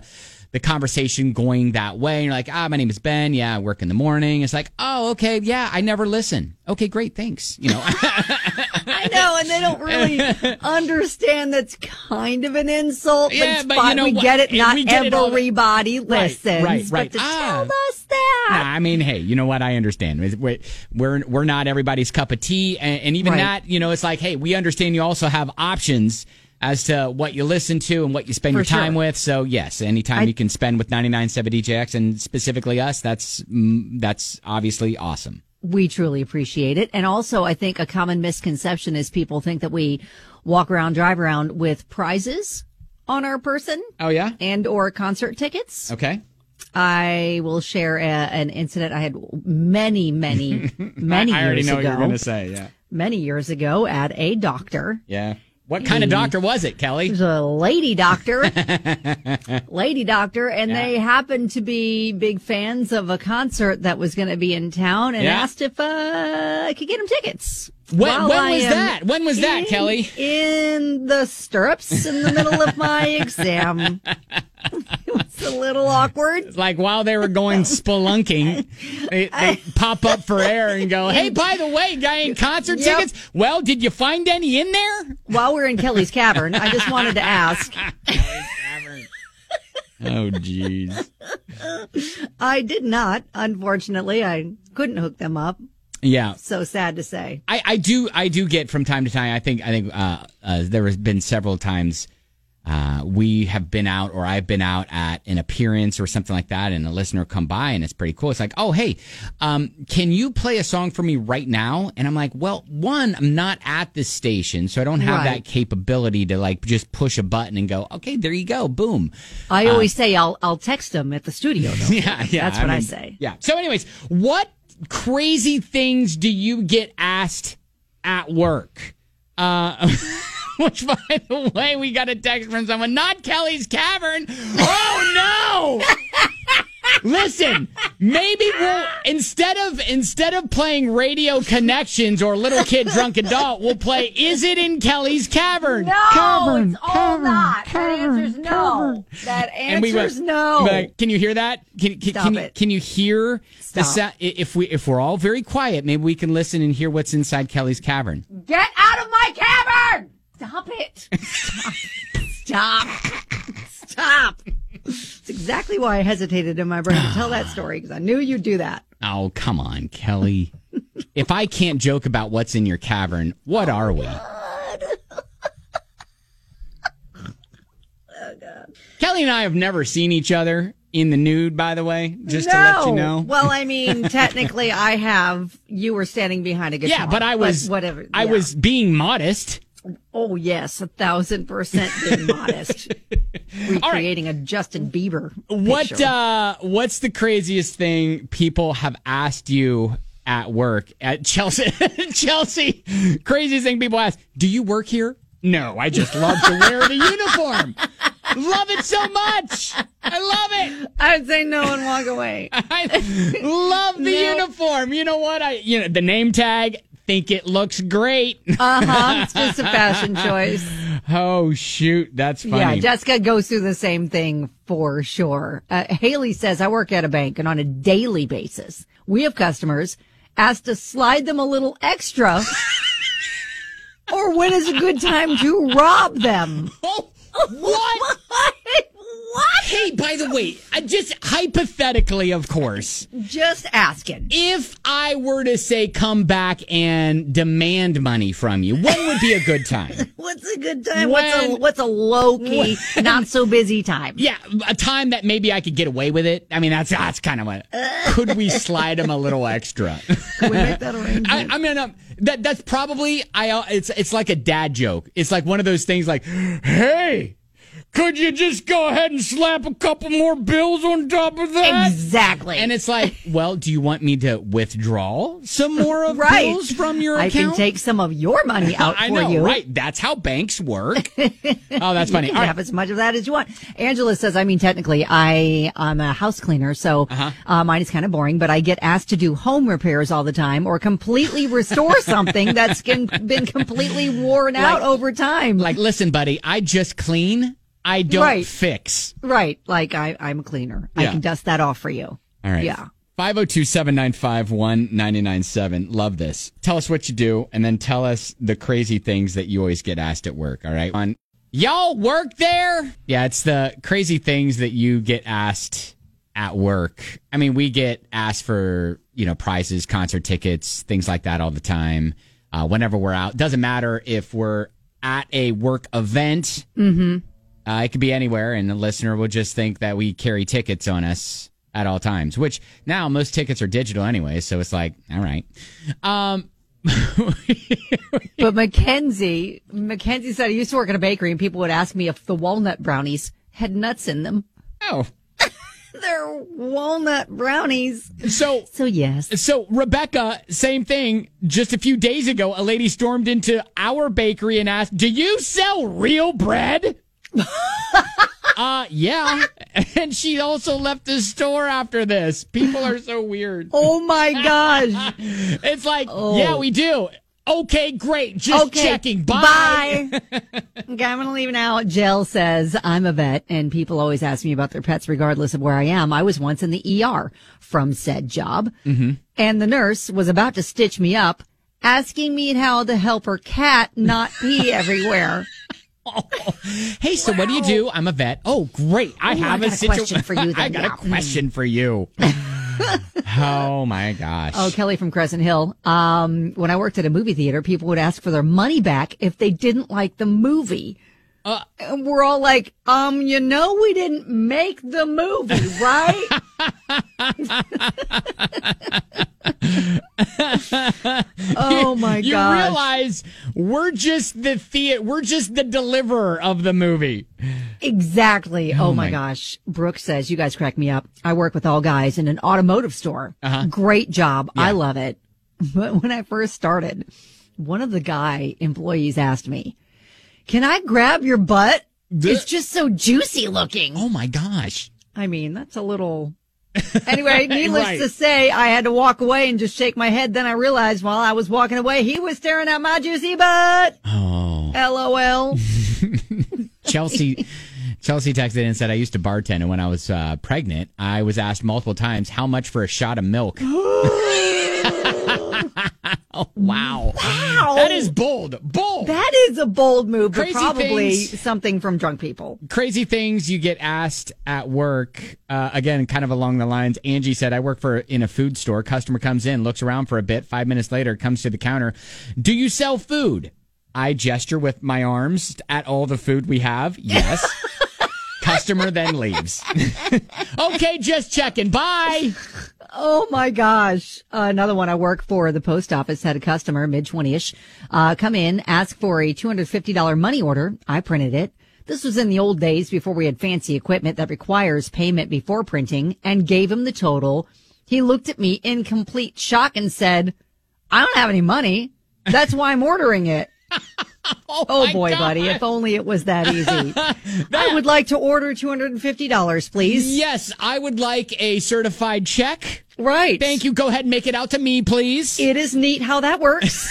the conversation going that way. And you're like, ah, my name is Ben. Yeah, I work in the morning. It's like, oh, okay. Yeah, I never listen. Okay, great. Thanks. You know, I know. And they don't really understand that's kind of an insult. But Yeah, it's but fine. you know we what? get it. Not We get it all the- everybody listens. right, right. But to Ah. tell us that. Nah, I mean, hey, you know what? I understand. We're we're, we're not everybody's cup of tea, and, and even Right. that, you know, it's like, hey, we understand you also have options as to what you listen to and what you spend For your time sure. with. So yes, anytime I- you can spend with ninety-nine point seven D J X and specifically us, that's mm, that's obviously awesome. We truly appreciate it. And also, I think a common misconception is people think that we walk around, drive around with prizes on our person. Oh yeah, and or concert tickets. Okay. I will share a, an incident I had many, many, many I, I already years know ago. what you're going to say. Yeah. Many years ago at a doctor. Yeah. What kind of He- doctor was it, Kelly? It was a lady doctor. lady doctor. And Yeah. they happened to be big fans of a concert that was going to be in town and Yeah. asked if uh, I could get them tickets. When, While when I was am that? When was that, in- Kelly? In the stirrups in the middle of my exam. It was a little awkward. Like while they were going spelunking, they, they pop up for air and go, hey, by the way, guy in concert Yep. tickets, well, did you find any in there? While we're in Kelly's Cavern, I just wanted to ask. Oh, jeez. I did not, unfortunately. I couldn't hook them up. Yeah. So sad to say. I, I do I do get from time to time. I think I think uh, uh, there has been several times uh, we have been out or I've been out at an appearance or something like that, and a listener come by and it's pretty cool. It's like, oh hey, um, can you play a song for me right now? And I'm like, well, one, I'm not at this station, so I don't have Right. that capability to like just push a button and go, okay, there you go, boom. I Uh, always say I'll I'll text them at the studio, though. Yeah, yeah. That's what I, mean, say. Yeah. So, anyways, what crazy things do you get asked at work? Uh, which, by the way, we got a text from someone, not Kelly's Cavern. Oh no! Listen, maybe we'll instead of instead of playing Radio Connections or Little Kid Drunk Adult, we'll play Is It in Kelly's Cavern? No, Cavern, it's all cavern, not. cavern, that answer's no. That And we answer's went- no. but can you hear that? Can, can, Stop can, you, it. can you hear the Stop. sound? If we if we're all very quiet, maybe we can listen and hear what's inside Kelly's Cavern. Get out of my cavern! Stop it. Stop. Stop. Stop. It's exactly why I hesitated in my brain to tell that story, because I knew you'd do that. Oh, come on, Kelly. If I can't joke about what's in your cavern, what are we? Kelly and I have never seen each other in the nude, by the way, just to let you know. Well, I mean, technically I have. You were standing behind a guitar. Yeah, but I was whatever. I yeah. was being modest. Oh, yes, a thousand percent being modest. Recreating a Justin Bieber What picture. uh what's the craziest thing people have asked you at work at Chelsea? Chelsea, craziest thing people ask, do you work here? No, I just love to wear the uniform. Love it so much. I love it. I'd say no and walk away. I love the No. uniform. You know what? I you know the name tag, think it looks great. Uh-huh. It's just a fashion choice. Oh shoot, that's funny. Yeah, Jessica goes through the same thing for sure. Uh, Haley says, I work at a bank, and on a daily basis, we have customers asked to slide them a little extra or when is a good time to rob them. Oh, what? What? Hey, by the way, I just hypothetically, of course, Just asking. if I were to say come back and demand money from you, when would be a good time? What's a good time? what's a When- what's a low key, not so busy time? Yeah, a time that maybe I could get away with it. I mean, that's that's kind of what. Could we slide them a little extra? Can we make that arrangement? I, I mean, um, that that's probably I. uh, It's it's like a dad joke. It's like one of those things like, hey, could you just go ahead and slap a couple more bills on top of that? Exactly. And it's like, well, do you want me to withdraw some more of Right. bills from your I account? can take some of your money out I for know, you. right? That's how banks work. Oh, that's funny. You can All right. have as much of that as you want. Angela says, I mean, technically, I, I'm a house cleaner, so Uh-huh. uh, mine is kind of boring, but I get asked to do home repairs all the time or completely restore something that's been, been completely worn out Like- over time. Like, listen, buddy, I just clean. I don't Right. fix. Right. Like I, I'm a cleaner. I Yeah. can dust that off for you. All right. Yeah. five oh two, seven nine five, one nine nine seven. Love this. Tell us what you do, and then tell us the crazy things that you always get asked at work, all right? On y'all work there? Yeah, it's the crazy things that you get asked at work. I mean, we get asked for, you know, prizes, concert tickets, things like that all the time. Uh, whenever we're out. Doesn't matter if we're at a work event. Mm-hmm. Uh, it could be anywhere, and the listener will just think that we carry tickets on us at all times, which now most tickets are digital anyway, so it's like, all right. Um, But Mackenzie, Mackenzie said, I used to work in a bakery and people would ask me if the walnut brownies had nuts in them. Oh. They're walnut brownies. So, so yes. So Rebecca, same thing. Just a few days ago, a lady stormed into our bakery and asked, do you sell real bread? uh, yeah. And she also left the store after this. People are so weird. Oh my gosh. It's like, Oh. yeah, we do. Okay, great. Just Okay, checking. Bye. bye. Okay, I'm going to leave now. Jill says, I'm a vet, and people always ask me about their pets regardless of where I am. I was once in the E R from said job, Mm-hmm. and the nurse was about to stitch me up, asking me how to help her cat not pee everywhere. Hey, so what do you do? I'm a vet. Oh, great. I Ooh, have I a got a situ- question for you then, I got yeah. a question for you. Oh, my gosh. Oh, Kelly from Crescent Hill. Um, when I worked at a movie theater, people would ask for their money back if they didn't like the movie. Uh, and we're all like, um, you know, we didn't make the movie, right? Oh my you, gosh. You realize we're just the theater, we're just the deliverer of the movie. Exactly. Oh, Oh, my my- gosh. Brooke says, you guys crack me up. I work with all guys in an automotive store. Uh-huh. Great job. Yeah. I love it. But when I first started, one of the guy employees asked me, can I grab your butt? It's just so juicy looking. Oh my gosh. I mean, that's a little. Anyway, needless Right. to say, I had to walk away and just shake my head. Then I realized while I was walking away, he was staring at my juicy butt. Oh. LOL. Chelsea Chelsea texted in and said, I used to bartend, and when I was uh, pregnant, I was asked multiple times how much for a shot of milk. Oh, wow. Wow. That is bold. Bold. That is a bold move, but Crazy probably things. something from drunk people. Crazy things you get asked at work. Uh, again, kind of along the lines. Angie said, I work for in a food store. Customer comes in, looks around for a bit. Five minutes later, comes to the counter. Do you sell food? I gesture with my arms at all the food we have. Yes. Customer then leaves. Okay, just checking. Bye. Oh my gosh. Uh, another one I work for, the post office, had a customer, mid twenty-ish, uh, come in, ask for a two hundred fifty dollars money order. I printed it. This was in the old days before we had fancy equipment that requires payment before printing, and gave him the total. He looked at me in complete shock and said, I don't have any money. That's why I'm ordering it. Oh, Oh my boy, God. buddy, if only it was that easy. I would like to order two hundred fifty dollars, please. Yes, I would like a certified check. Right. Thank you. Go ahead and make it out to me, please. It is neat how that works.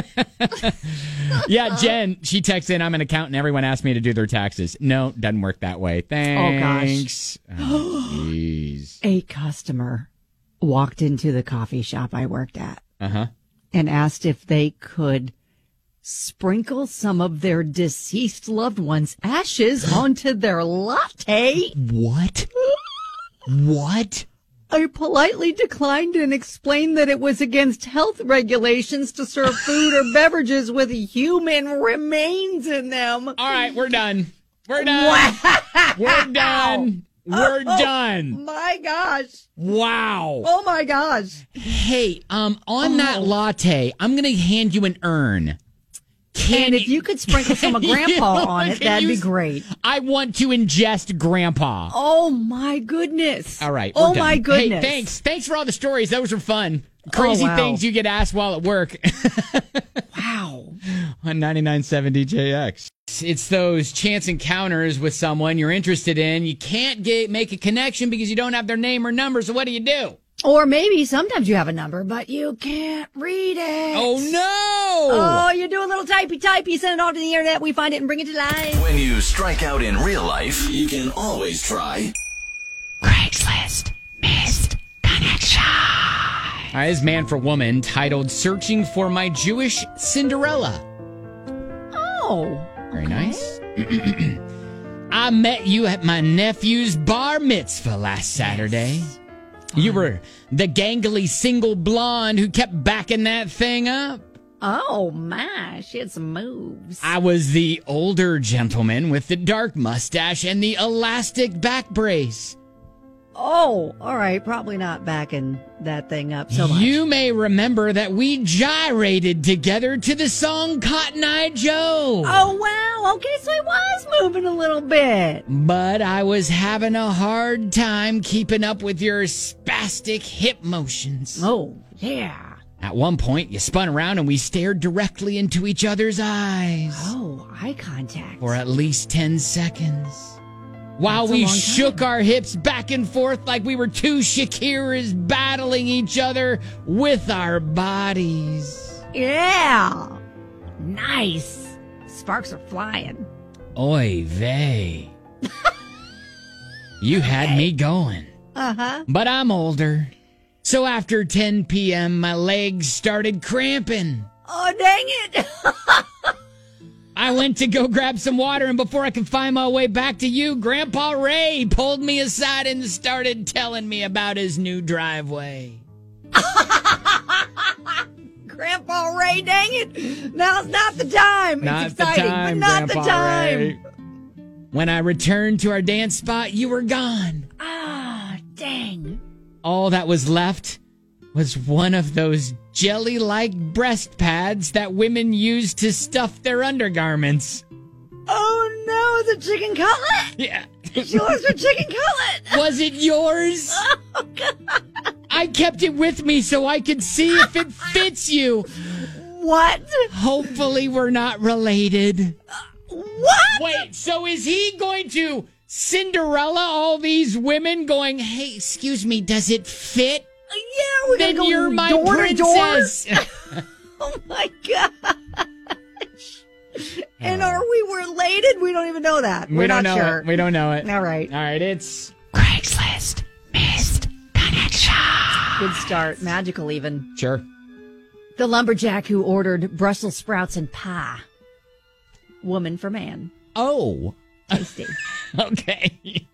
Yeah, Jen, she texts in, I'm an accountant. Everyone asks me to do their taxes. No, doesn't work that way. Thanks. gosh. Oh, jeez. A customer walked into the coffee shop I worked at Uh-huh. and asked if they could sprinkle some of their deceased loved one's ashes onto their latte. What? What? I politely declined and explained that it was against health regulations to serve food or beverages with human remains in them. All right, we're done. We're done. We're done. We're Oh, done. My gosh. Wow. Oh my gosh. Hey, um, on Oh. that latte, I'm going to hand you an urn. Can And if you could sprinkle some of You Grandpa know, on it, can that'd you be s- great. I want to ingest Grandpa. Oh my goodness. All right. we're Oh done. my goodness. Hey, thanks. Thanks for all the stories. Those were fun. Crazy Oh, wow. things you get asked while at work. Wow. On ninety-nine point seven D J X. It's those chance encounters with someone you're interested in. You can't get make a connection because you don't have their name or number. So what do you do? Or maybe sometimes you have a number, but you can't read it. Oh, no! Oh, you do a little typey-type, you send it off to the internet, we find it and bring it to life. When you strike out in real life, you can always try Craigslist Missed Connection. All right, this Man for Woman titled Searching for My Jewish Cinderella. Oh. Very nice. I met you at my nephew's bar mitzvah last Saturday. Yes. You were the gangly single blonde who kept backing that thing up. Oh, my. She had some moves. I was the older gentleman with the dark mustache and the elastic back brace. Oh, all right. Probably not backing that thing up so much. You may remember that we gyrated together to the song Cotton Eye Joe. Oh, wow. Okay, so he was moving a little bit. But I was having a hard time keeping up with your spastic hip motions. Oh, yeah. At one point, you spun around and we stared directly into each other's eyes. Oh, eye contact. For at least ten seconds. While we shook our hips back and forth like we were two Shakiras battling each other with our bodies. Yeah. Nice. Sparks are flying. Oy vey. You had me going. Uh-huh. But I'm older. So after ten p.m., my legs started cramping. Oh, dang it. I went to go grab some water, and before I could find my way back to you, Grandpa Ray pulled me aside and started telling me about his new driveway. Grandpa Ray, dang it. Now's not the time. Not it's exciting, the time, but not Grandpa the time. Ray. When I returned to our dance spot, you were gone. Ah, dang. All that was left was one of those jelly-like breast pads that women use to stuff their undergarments. Oh, no, it's a chicken cutlet? Yeah. She lost her chicken cutlet. Was it yours? Oh, God. I kept it with me so I could see if it fits you. What? Hopefully we're not related. Uh, what? Wait, so is he going to Cinderella all these women going, hey, excuse me, does it fit? Yeah, we're then gonna go you're my door princess. To door. Oh my gosh! And are we related? We don't even know that. We We're don't not know sure. it. We don't know it. All right. All right. It's Craigslist Missed Connection. Good start. Magical, even. Sure. The lumberjack who ordered Brussels sprouts and pie. Woman for man. Oh. Tasty. Okay.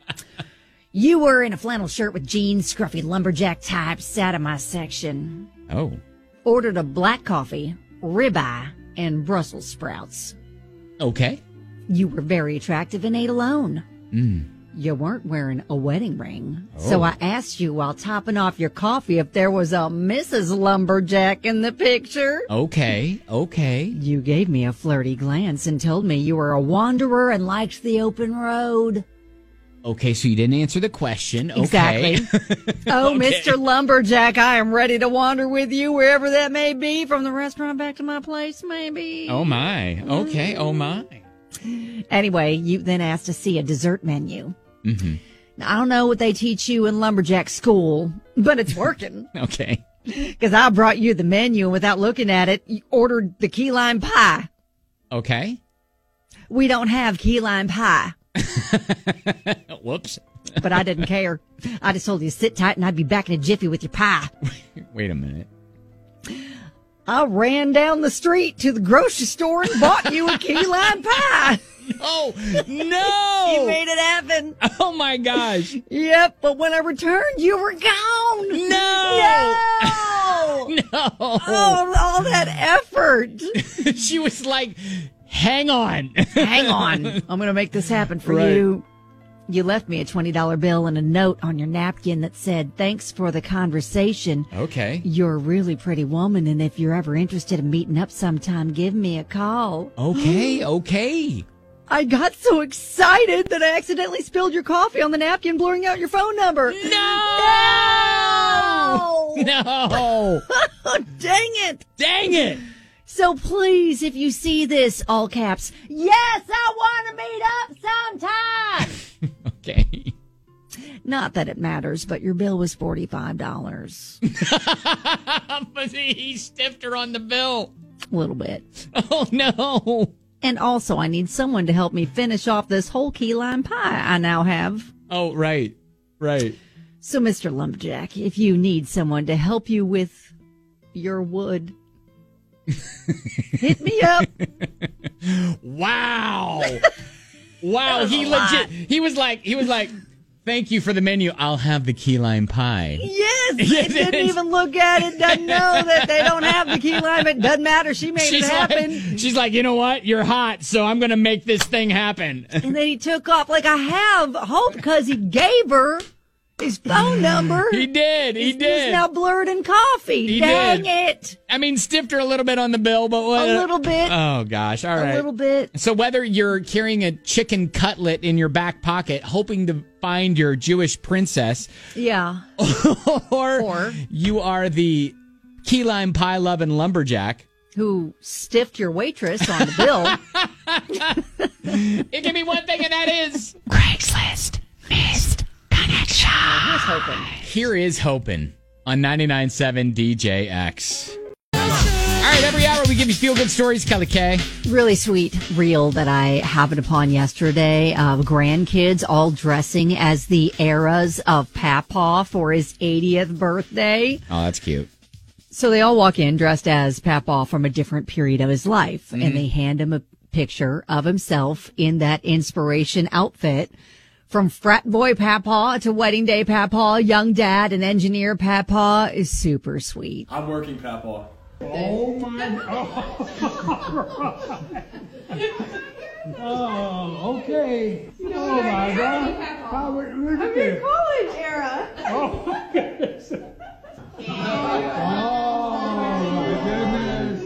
You were in a flannel shirt with jeans, scruffy lumberjack type, sat in my section. Oh. Ordered a black coffee, ribeye, and Brussels sprouts. Okay. You were very attractive and ate alone. Mm. You weren't wearing a wedding ring. Oh. So I asked you while topping off your coffee if there was a Missus Lumberjack in the picture. Okay. Okay. You gave me a flirty glance and told me you were a wanderer and liked the open road. Okay, so you didn't answer the question. Exactly. Okay. Oh, Okay. Mister Lumberjack, I am ready to wander with you wherever that may be, from the restaurant back to my place, maybe. Oh, my. Okay. Oh, my. Anyway, you then asked to see a dessert menu. Mm-hmm. Now, I don't know what they teach you in lumberjack school, but it's working. Okay. Because I brought you the menu, and without looking at it, you ordered the key lime pie. Okay. We don't have key lime pie. Whoops. But I didn't care. I just told you to sit tight and I'd be back in a jiffy with your pie. Wait a minute. I ran down the street to the grocery store and bought you a key lime pie. Oh, no. You made it happen. Oh, my gosh. Yep, but when I returned, you were gone. No. No. No. Oh, all that effort. She was like, hang on. Hang on. I'm going to make this happen for Right. you. You left me a twenty dollar bill and a note on your napkin that said, thanks for the conversation. Okay. You're a really pretty woman, and if you're ever interested in meeting up sometime, give me a call. Okay. Okay. I got so excited that I accidentally spilled your coffee on the napkin, blurring out your phone number. No. No. No. Dang it. Dang it. So please, if you see this, all caps, yes, I want to meet up sometime. Okay. Not that it matters, but your bill was forty-five dollars. But he stiffed her on the bill. A little bit. Oh, no. And also, I need someone to help me finish off this whole key lime pie I now have. Oh, right. Right. So, Mister Lumberjack, if you need someone to help you with your wood, hit me up. Wow. Wow. was He a legit, lot. he was like, he was like, thank you for the menu. I'll have the key lime pie. Yes, they didn't even look at it, doesn't know that they don't have the key lime. It doesn't matter. She made She's it happen. like, she's like, you know what? You're hot, so I'm going to make this thing happen. And then he took off like I have hope because he gave her his phone number. He did. He It's- did. It's now blurred in coffee. He Dang did. it. I mean, stiffed her a little bit on the bill, but what? A little bit. Oh, gosh. All A right. little bit. So whether you're carrying a chicken cutlet in your back pocket, hoping to find your Jewish princess, Yeah. or, Or- you are the key lime pie loving lumberjack, Who stiffed your waitress on the bill. it can be one thing, and that is Craigslist missed connection. Here's hoping. Here is hoping on ninety-nine point seven D J X. All right, every hour we give you feel-good stories, Kelly K. Really sweet reel that I happened upon yesterday of grandkids all dressing as the eras of Papa for his eightieth birthday. Oh, that's cute. So they all walk in dressed as Papa from a different period of his life, Mhm. and they hand him a picture of himself in that inspiration outfit. From frat boy Papa to wedding day Papa, young dad and engineer Papa is super sweet. I'm working, Papa. Oh my God. Oh, okay. Oh my God. How would look at this? college era. Oh my goodness. Oh my goodness.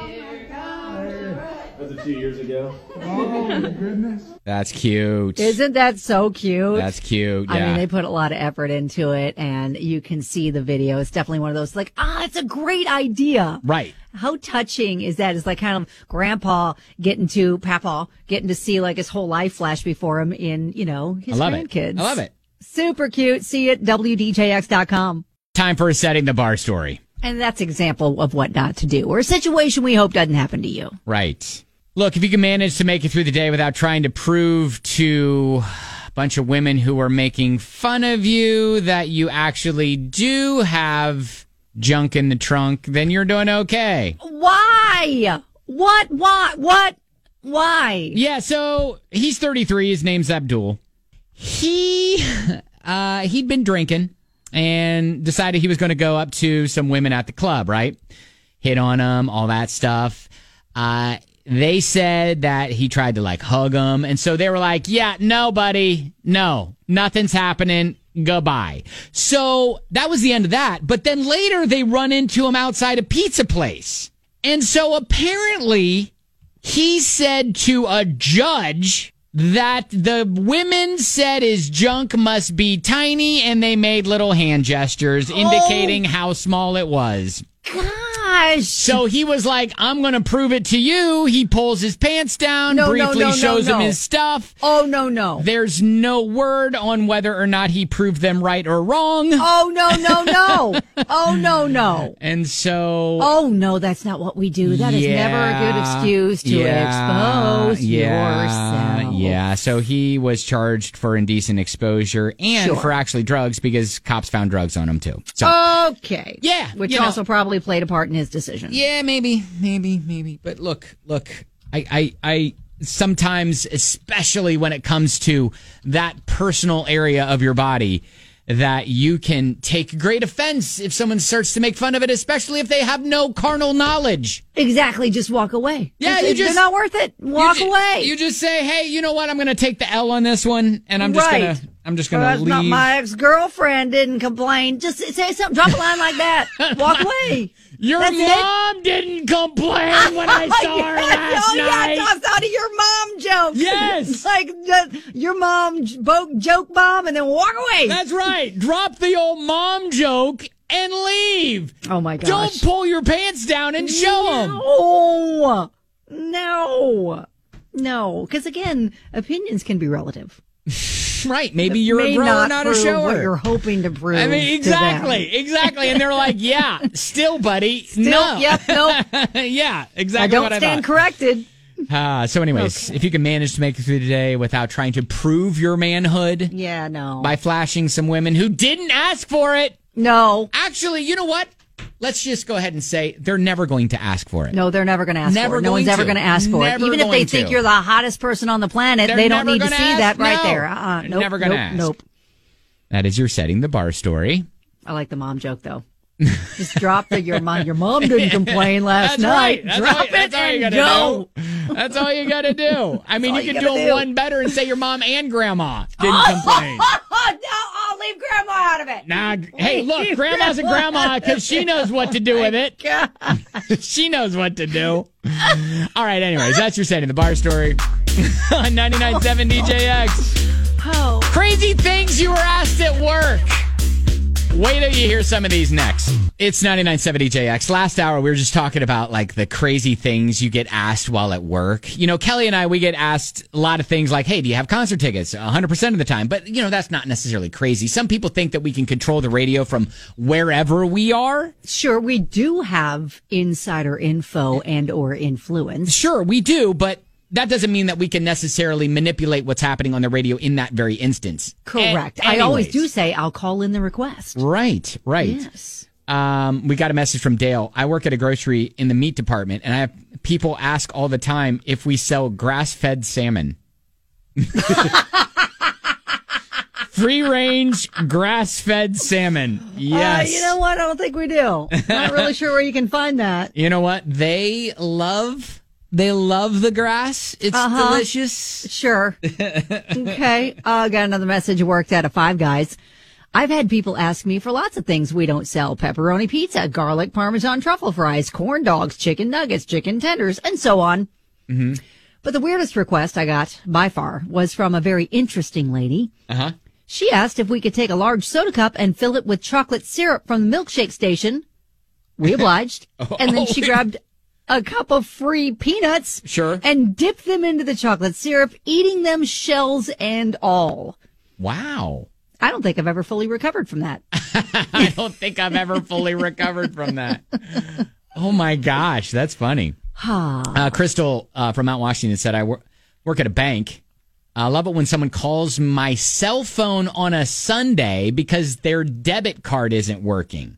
That's a few years ago. Oh my goodness. That's cute. Isn't that so cute? That's cute. I Yeah. mean, they put a lot of effort into it, and you can see the video. It's definitely one of those like, ah, it's a great idea. Right. How touching is that? It's like kind of grandpa getting to Papa, getting to see like his whole life flash before him in, you know, his I love grandkids. it. I love it. Super cute. See it, W D J X dot com. Time for a setting the bar story. And that's example of what not to do, or a situation we hope doesn't happen to you. Right. Look, if you can manage to make it through the day without trying to prove to a bunch of women who are making fun of you that you actually do have junk in the trunk, then you're doing okay. Why? What? Why? What? Why? Yeah, so he's thirty-three. His name's Abdul. He, uh, he'd been drinking and decided he was going to go up to some women at the club, right? Hit on them, all that stuff. Uh, they said that he tried to like hug them. And so they were like, yeah, no, buddy, no, nothing's happening. Goodbye. So that was the end of that. But then later they run into him outside a pizza place. And so apparently he said to a judge that the women said his junk must be tiny, and they made little hand gestures indicating Oh. how small it was. Gosh. So he was like, I'm going to prove it to you. He pulls his pants down, No, no, briefly no, no, shows him no. his stuff. Oh, no, no. There's no word on whether or not he proved them right or wrong. Oh, no, no, no. Oh, no, no. And so... Oh, no, that's not what we do. That is never a good Yeah, excuse to yeah, expose yeah, yourself. Yeah, so he was charged for indecent exposure and Sure. for actually drugs because cops found drugs on him too. So Okay. Yeah, Which you know. also probably played a part in his decision. yeah, maybe, maybe, maybe. But look, look, I, I, I sometimes, especially when it comes to that personal area of your body, that you can take great offense if someone starts to make fun of it, especially if they have no carnal knowledge. Exactly. Just walk away. Yeah, Just- you if just- they're not worth it. Walk you ju- away. You just say, hey, you know what? I'm going to take the L on this one, and I'm just Right. going to, I'm just Well, going to that's leave. not my ex-girlfriend didn't complain. Just say something. Drop a line like that. Walk away. Your That's it. mom didn't complain when I saw her last oh, night. yeah, tossed out of your mom joke. Yes. like the, your mom joke, joke mom and then walk away. That's right. Drop the old mom joke and leave. Oh, my gosh. Don't pull your pants down and show them. No. No. No. Because, again, opinions can be relative. Right. Maybe you're May a grower, not, not a prove shower. what you're hoping to prove. I mean, to exactly, them. exactly. And they're like, yeah, still, buddy. Still, no. yep, nope. yeah, exactly I don't what I stand thought. corrected. Uh, so anyways, Okay. if you can manage to make it through the day without trying to prove your manhood Yeah, no. by flashing some women who didn't ask for it. No. Actually, you know what? Let's just go ahead and say they're never going to ask for it. No, they're never going to ask Never for it. No going one's ever to. going to ask for Never it. Even if they going think to. you're the hottest person on the planet, They're they don't never need to gonna see ask. that right No. there. Uh-uh. They're Nope, never gonna nope, ask. Nope. That is your setting the bar story. I like the mom joke, though. Just drop the your mom. Your mom didn't complain last That's night. right. That's Drop all, it that's all you and gotta go. do. That's all you got to do. I mean, all you you can do gotta it do. one better and say your mom and grandma didn't complain. no, I'll leave grandma out of it. Nah, hey, look, grandma's a grandma because she knows what to do with it. She knows what to do. All right, anyways, that's your setting the bar story on ninety-nine point seven D J X. Oh. Crazy things you were asked at work. Wait till you hear some of these next. It's ninety-nine point seven D J X. Last hour, we were just talking about like the crazy things you get asked while at work. You know, Kelly and I, we get asked a lot of things like, hey, do you have concert tickets? one hundred percent of the time. But, you know, that's not necessarily crazy. Some people think that we can control the radio from wherever we are. Sure, we do have insider info and or influence. Sure, we do, but that doesn't mean that we can necessarily manipulate what's happening on the radio in that very instance. Correct. A- I always anyways. do say I'll call in the request. Right, right. Yes. Um, we got a message from Dale. I work at a grocery in the meat department, and I have people ask all the time if we sell grass-fed salmon. Free range grass-fed salmon. Yes. Uh, you know what? I don't think we do. Not really sure where you can find that. You know what? They love they love the grass. It's Uh-huh. delicious. Sure. Okay. Uh, got another message. Worked at a Five Guys. I've had people ask me for lots of things we don't sell. Pepperoni pizza, garlic parmesan truffle fries, corn dogs, chicken nuggets, chicken tenders, and so on. Mm-hmm. But the weirdest request I got by far was from a very interesting lady. Uh-huh. She asked if we could take a large soda cup and fill it with chocolate syrup from the milkshake station. We obliged. And then she grabbed a cup of free peanuts. Sure. And dipped them into the chocolate syrup, eating them shells and all. Wow. I don't think I've ever fully recovered from that. I don't think I've ever fully recovered from that. Oh my gosh, that's funny. Uh, Crystal uh, from Mount Washington said, I work, work at a bank. I love it when someone calls my cell phone on a Sunday because their debit card isn't working.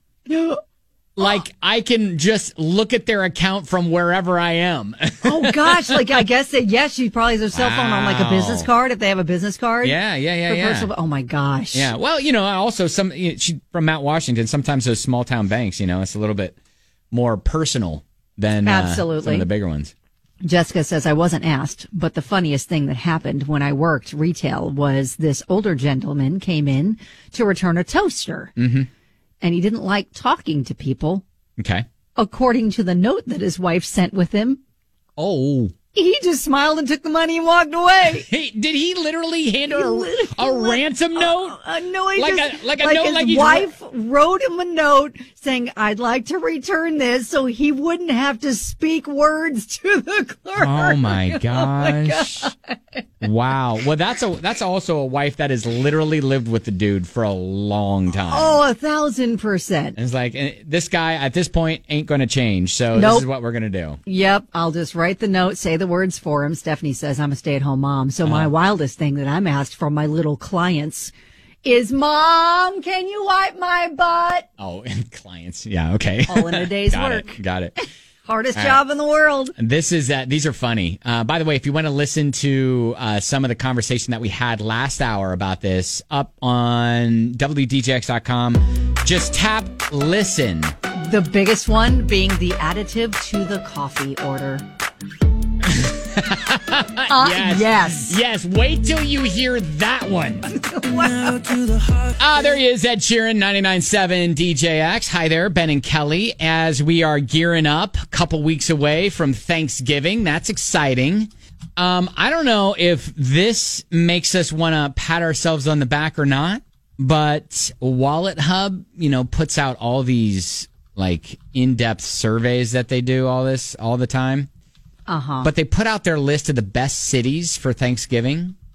Like, I can just look at their account from wherever I am. Oh, gosh. Like, I guess that, yes, she probably has her cell phone on like a business Wow. card if they have a business card. Yeah, yeah, yeah, For yeah. personal- oh, my gosh. Yeah. Well, you know, also some you know, she from Mount Washington. Sometimes those small town banks, you know, it's a little bit more personal than uh, some Absolutely. of the bigger ones. Jessica says, I wasn't asked, but the funniest thing that happened when I worked retail was this older gentleman came in to return a toaster. Mm-hmm. And he didn't like talking to people, Okay. according to the note that his wife sent with him. Oh. He just smiled and took the money and walked away. Hey, did he literally hand her a, a ransom note? Uh, no, he like just, a like a like note his like he's wife wrote him a note saying, I'd like to return this so he wouldn't have to speak words to the clerk. Oh my gosh. Oh my God. Wow. Well, that's a that's also a wife that has literally lived with the dude for a long time. Oh, a thousand percent. And it's like eh, this guy at this point ain't going to change. So Nope. this is what we're going to do. Yep, I'll just write the note, say the words for him. Stephanie says I'm a stay-at-home mom, so my Uh-huh. wildest thing that I'm asked from my little clients is, Mom, can you wipe my butt? Oh, and clients. Yeah, okay. All in a day's Got work. It, got it. Hardest All job in the world. This is uh, these are funny. Uh, by the way, if you want to listen to uh, some of the conversation that we had last hour about this, up on W D J X dot com, just tap listen. The biggest one being the additive to the coffee order. Uh, yes. yes. Yes. Wait till you hear that one. Ah, there he is, Ed Sheeran, ninety-nine point seven D J X. Hi there, Ben and Kelly, as we are gearing up a couple weeks away from Thanksgiving. That's exciting. Um, I don't know if this makes us want to pat ourselves on the back or not, but Wallet Hub, you know, puts out all these like in-depth surveys that they do all this all the time. Uh-huh. But they put out their list of the best cities for Thanksgiving.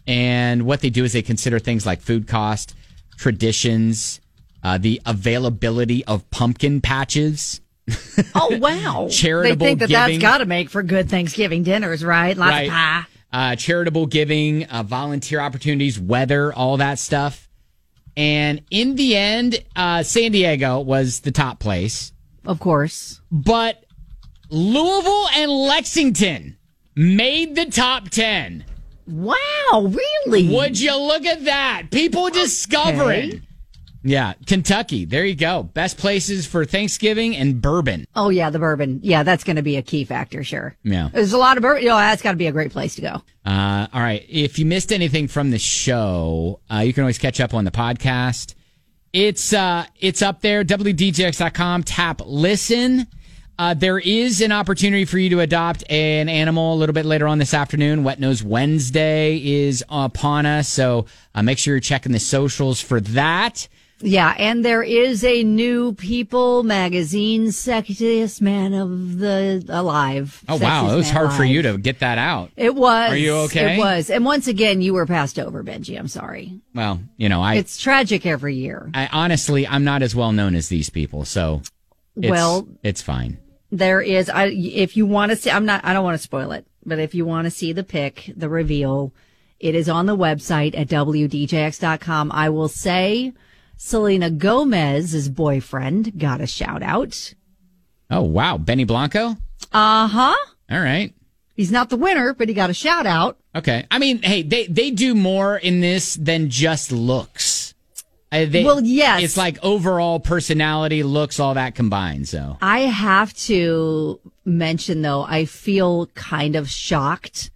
And what they do is they consider things like food cost, traditions, uh, the availability of pumpkin patches. Oh, wow. Charitable They think that giving. that's got to make for good Thanksgiving dinners, right? Lots Right. of pie. Uh, charitable giving, uh, volunteer opportunities, weather, all that stuff. And in the end, uh, San Diego was the top place. Of course. But Louisville and Lexington made the top ten. Wow, really? Would you look at that? People discovering. Okay. Yeah, Kentucky. There you go. Best places for Thanksgiving and bourbon. Oh, yeah, the bourbon. Yeah, that's going to be a key factor, sure. Yeah. There's a lot of bourbon. You know, that's got to be a great place to go. Uh, all right. If you missed anything from the show, uh, you can always catch up on the podcast. It's uh, it's up there, W D J X dot com, tap listen. Uh, there is an opportunity for you to adopt an animal a little bit later on this afternoon. Wet Nose Wednesday is upon us, so uh, make sure you're checking the socials for that. Yeah, and there is a new People magazine, Sexiest Man of the Alive. Oh, wow. Sexiest It was Man hard for Alive. you to get that out. It was. Are you okay? It was. And once again, you were passed over, Benji. I'm sorry. Well, you know, I... It's tragic every year. I honestly, I'm not as well known as these people, so it's, Well- it's fine. There is, I, if you want to see, I'm not, I don't want to spoil it, but if you want to see the pic, the reveal, it is on the website at W D J X dot com. I will say Selena Gomez's boyfriend got a shout out. Oh, wow. Benny Blanco? Uh huh. All right. He's not the winner, but he got a shout out. Okay. I mean, hey, they, they do more in this than just looks. Uh, they, Well, yes. It's like overall personality, looks, all that combined, so. I have to mention though, I feel kind of shocked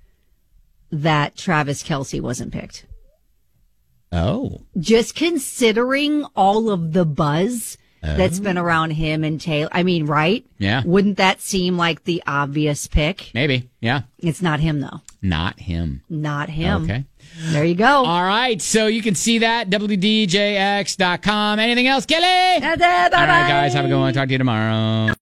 that Travis Kelce wasn't picked. Oh. Just considering all of the buzz that's Oh. been around him and Taylor. I mean, right? Yeah. Wouldn't that seem like the obvious pick? Maybe. Yeah. It's not him, though. Not him. Not him. Okay. There you go. All right. So you can see that, W D J X dot com. Anything else, Kelly? That's it. Bye-bye. All right, guys. Have a good one. Talk to you tomorrow.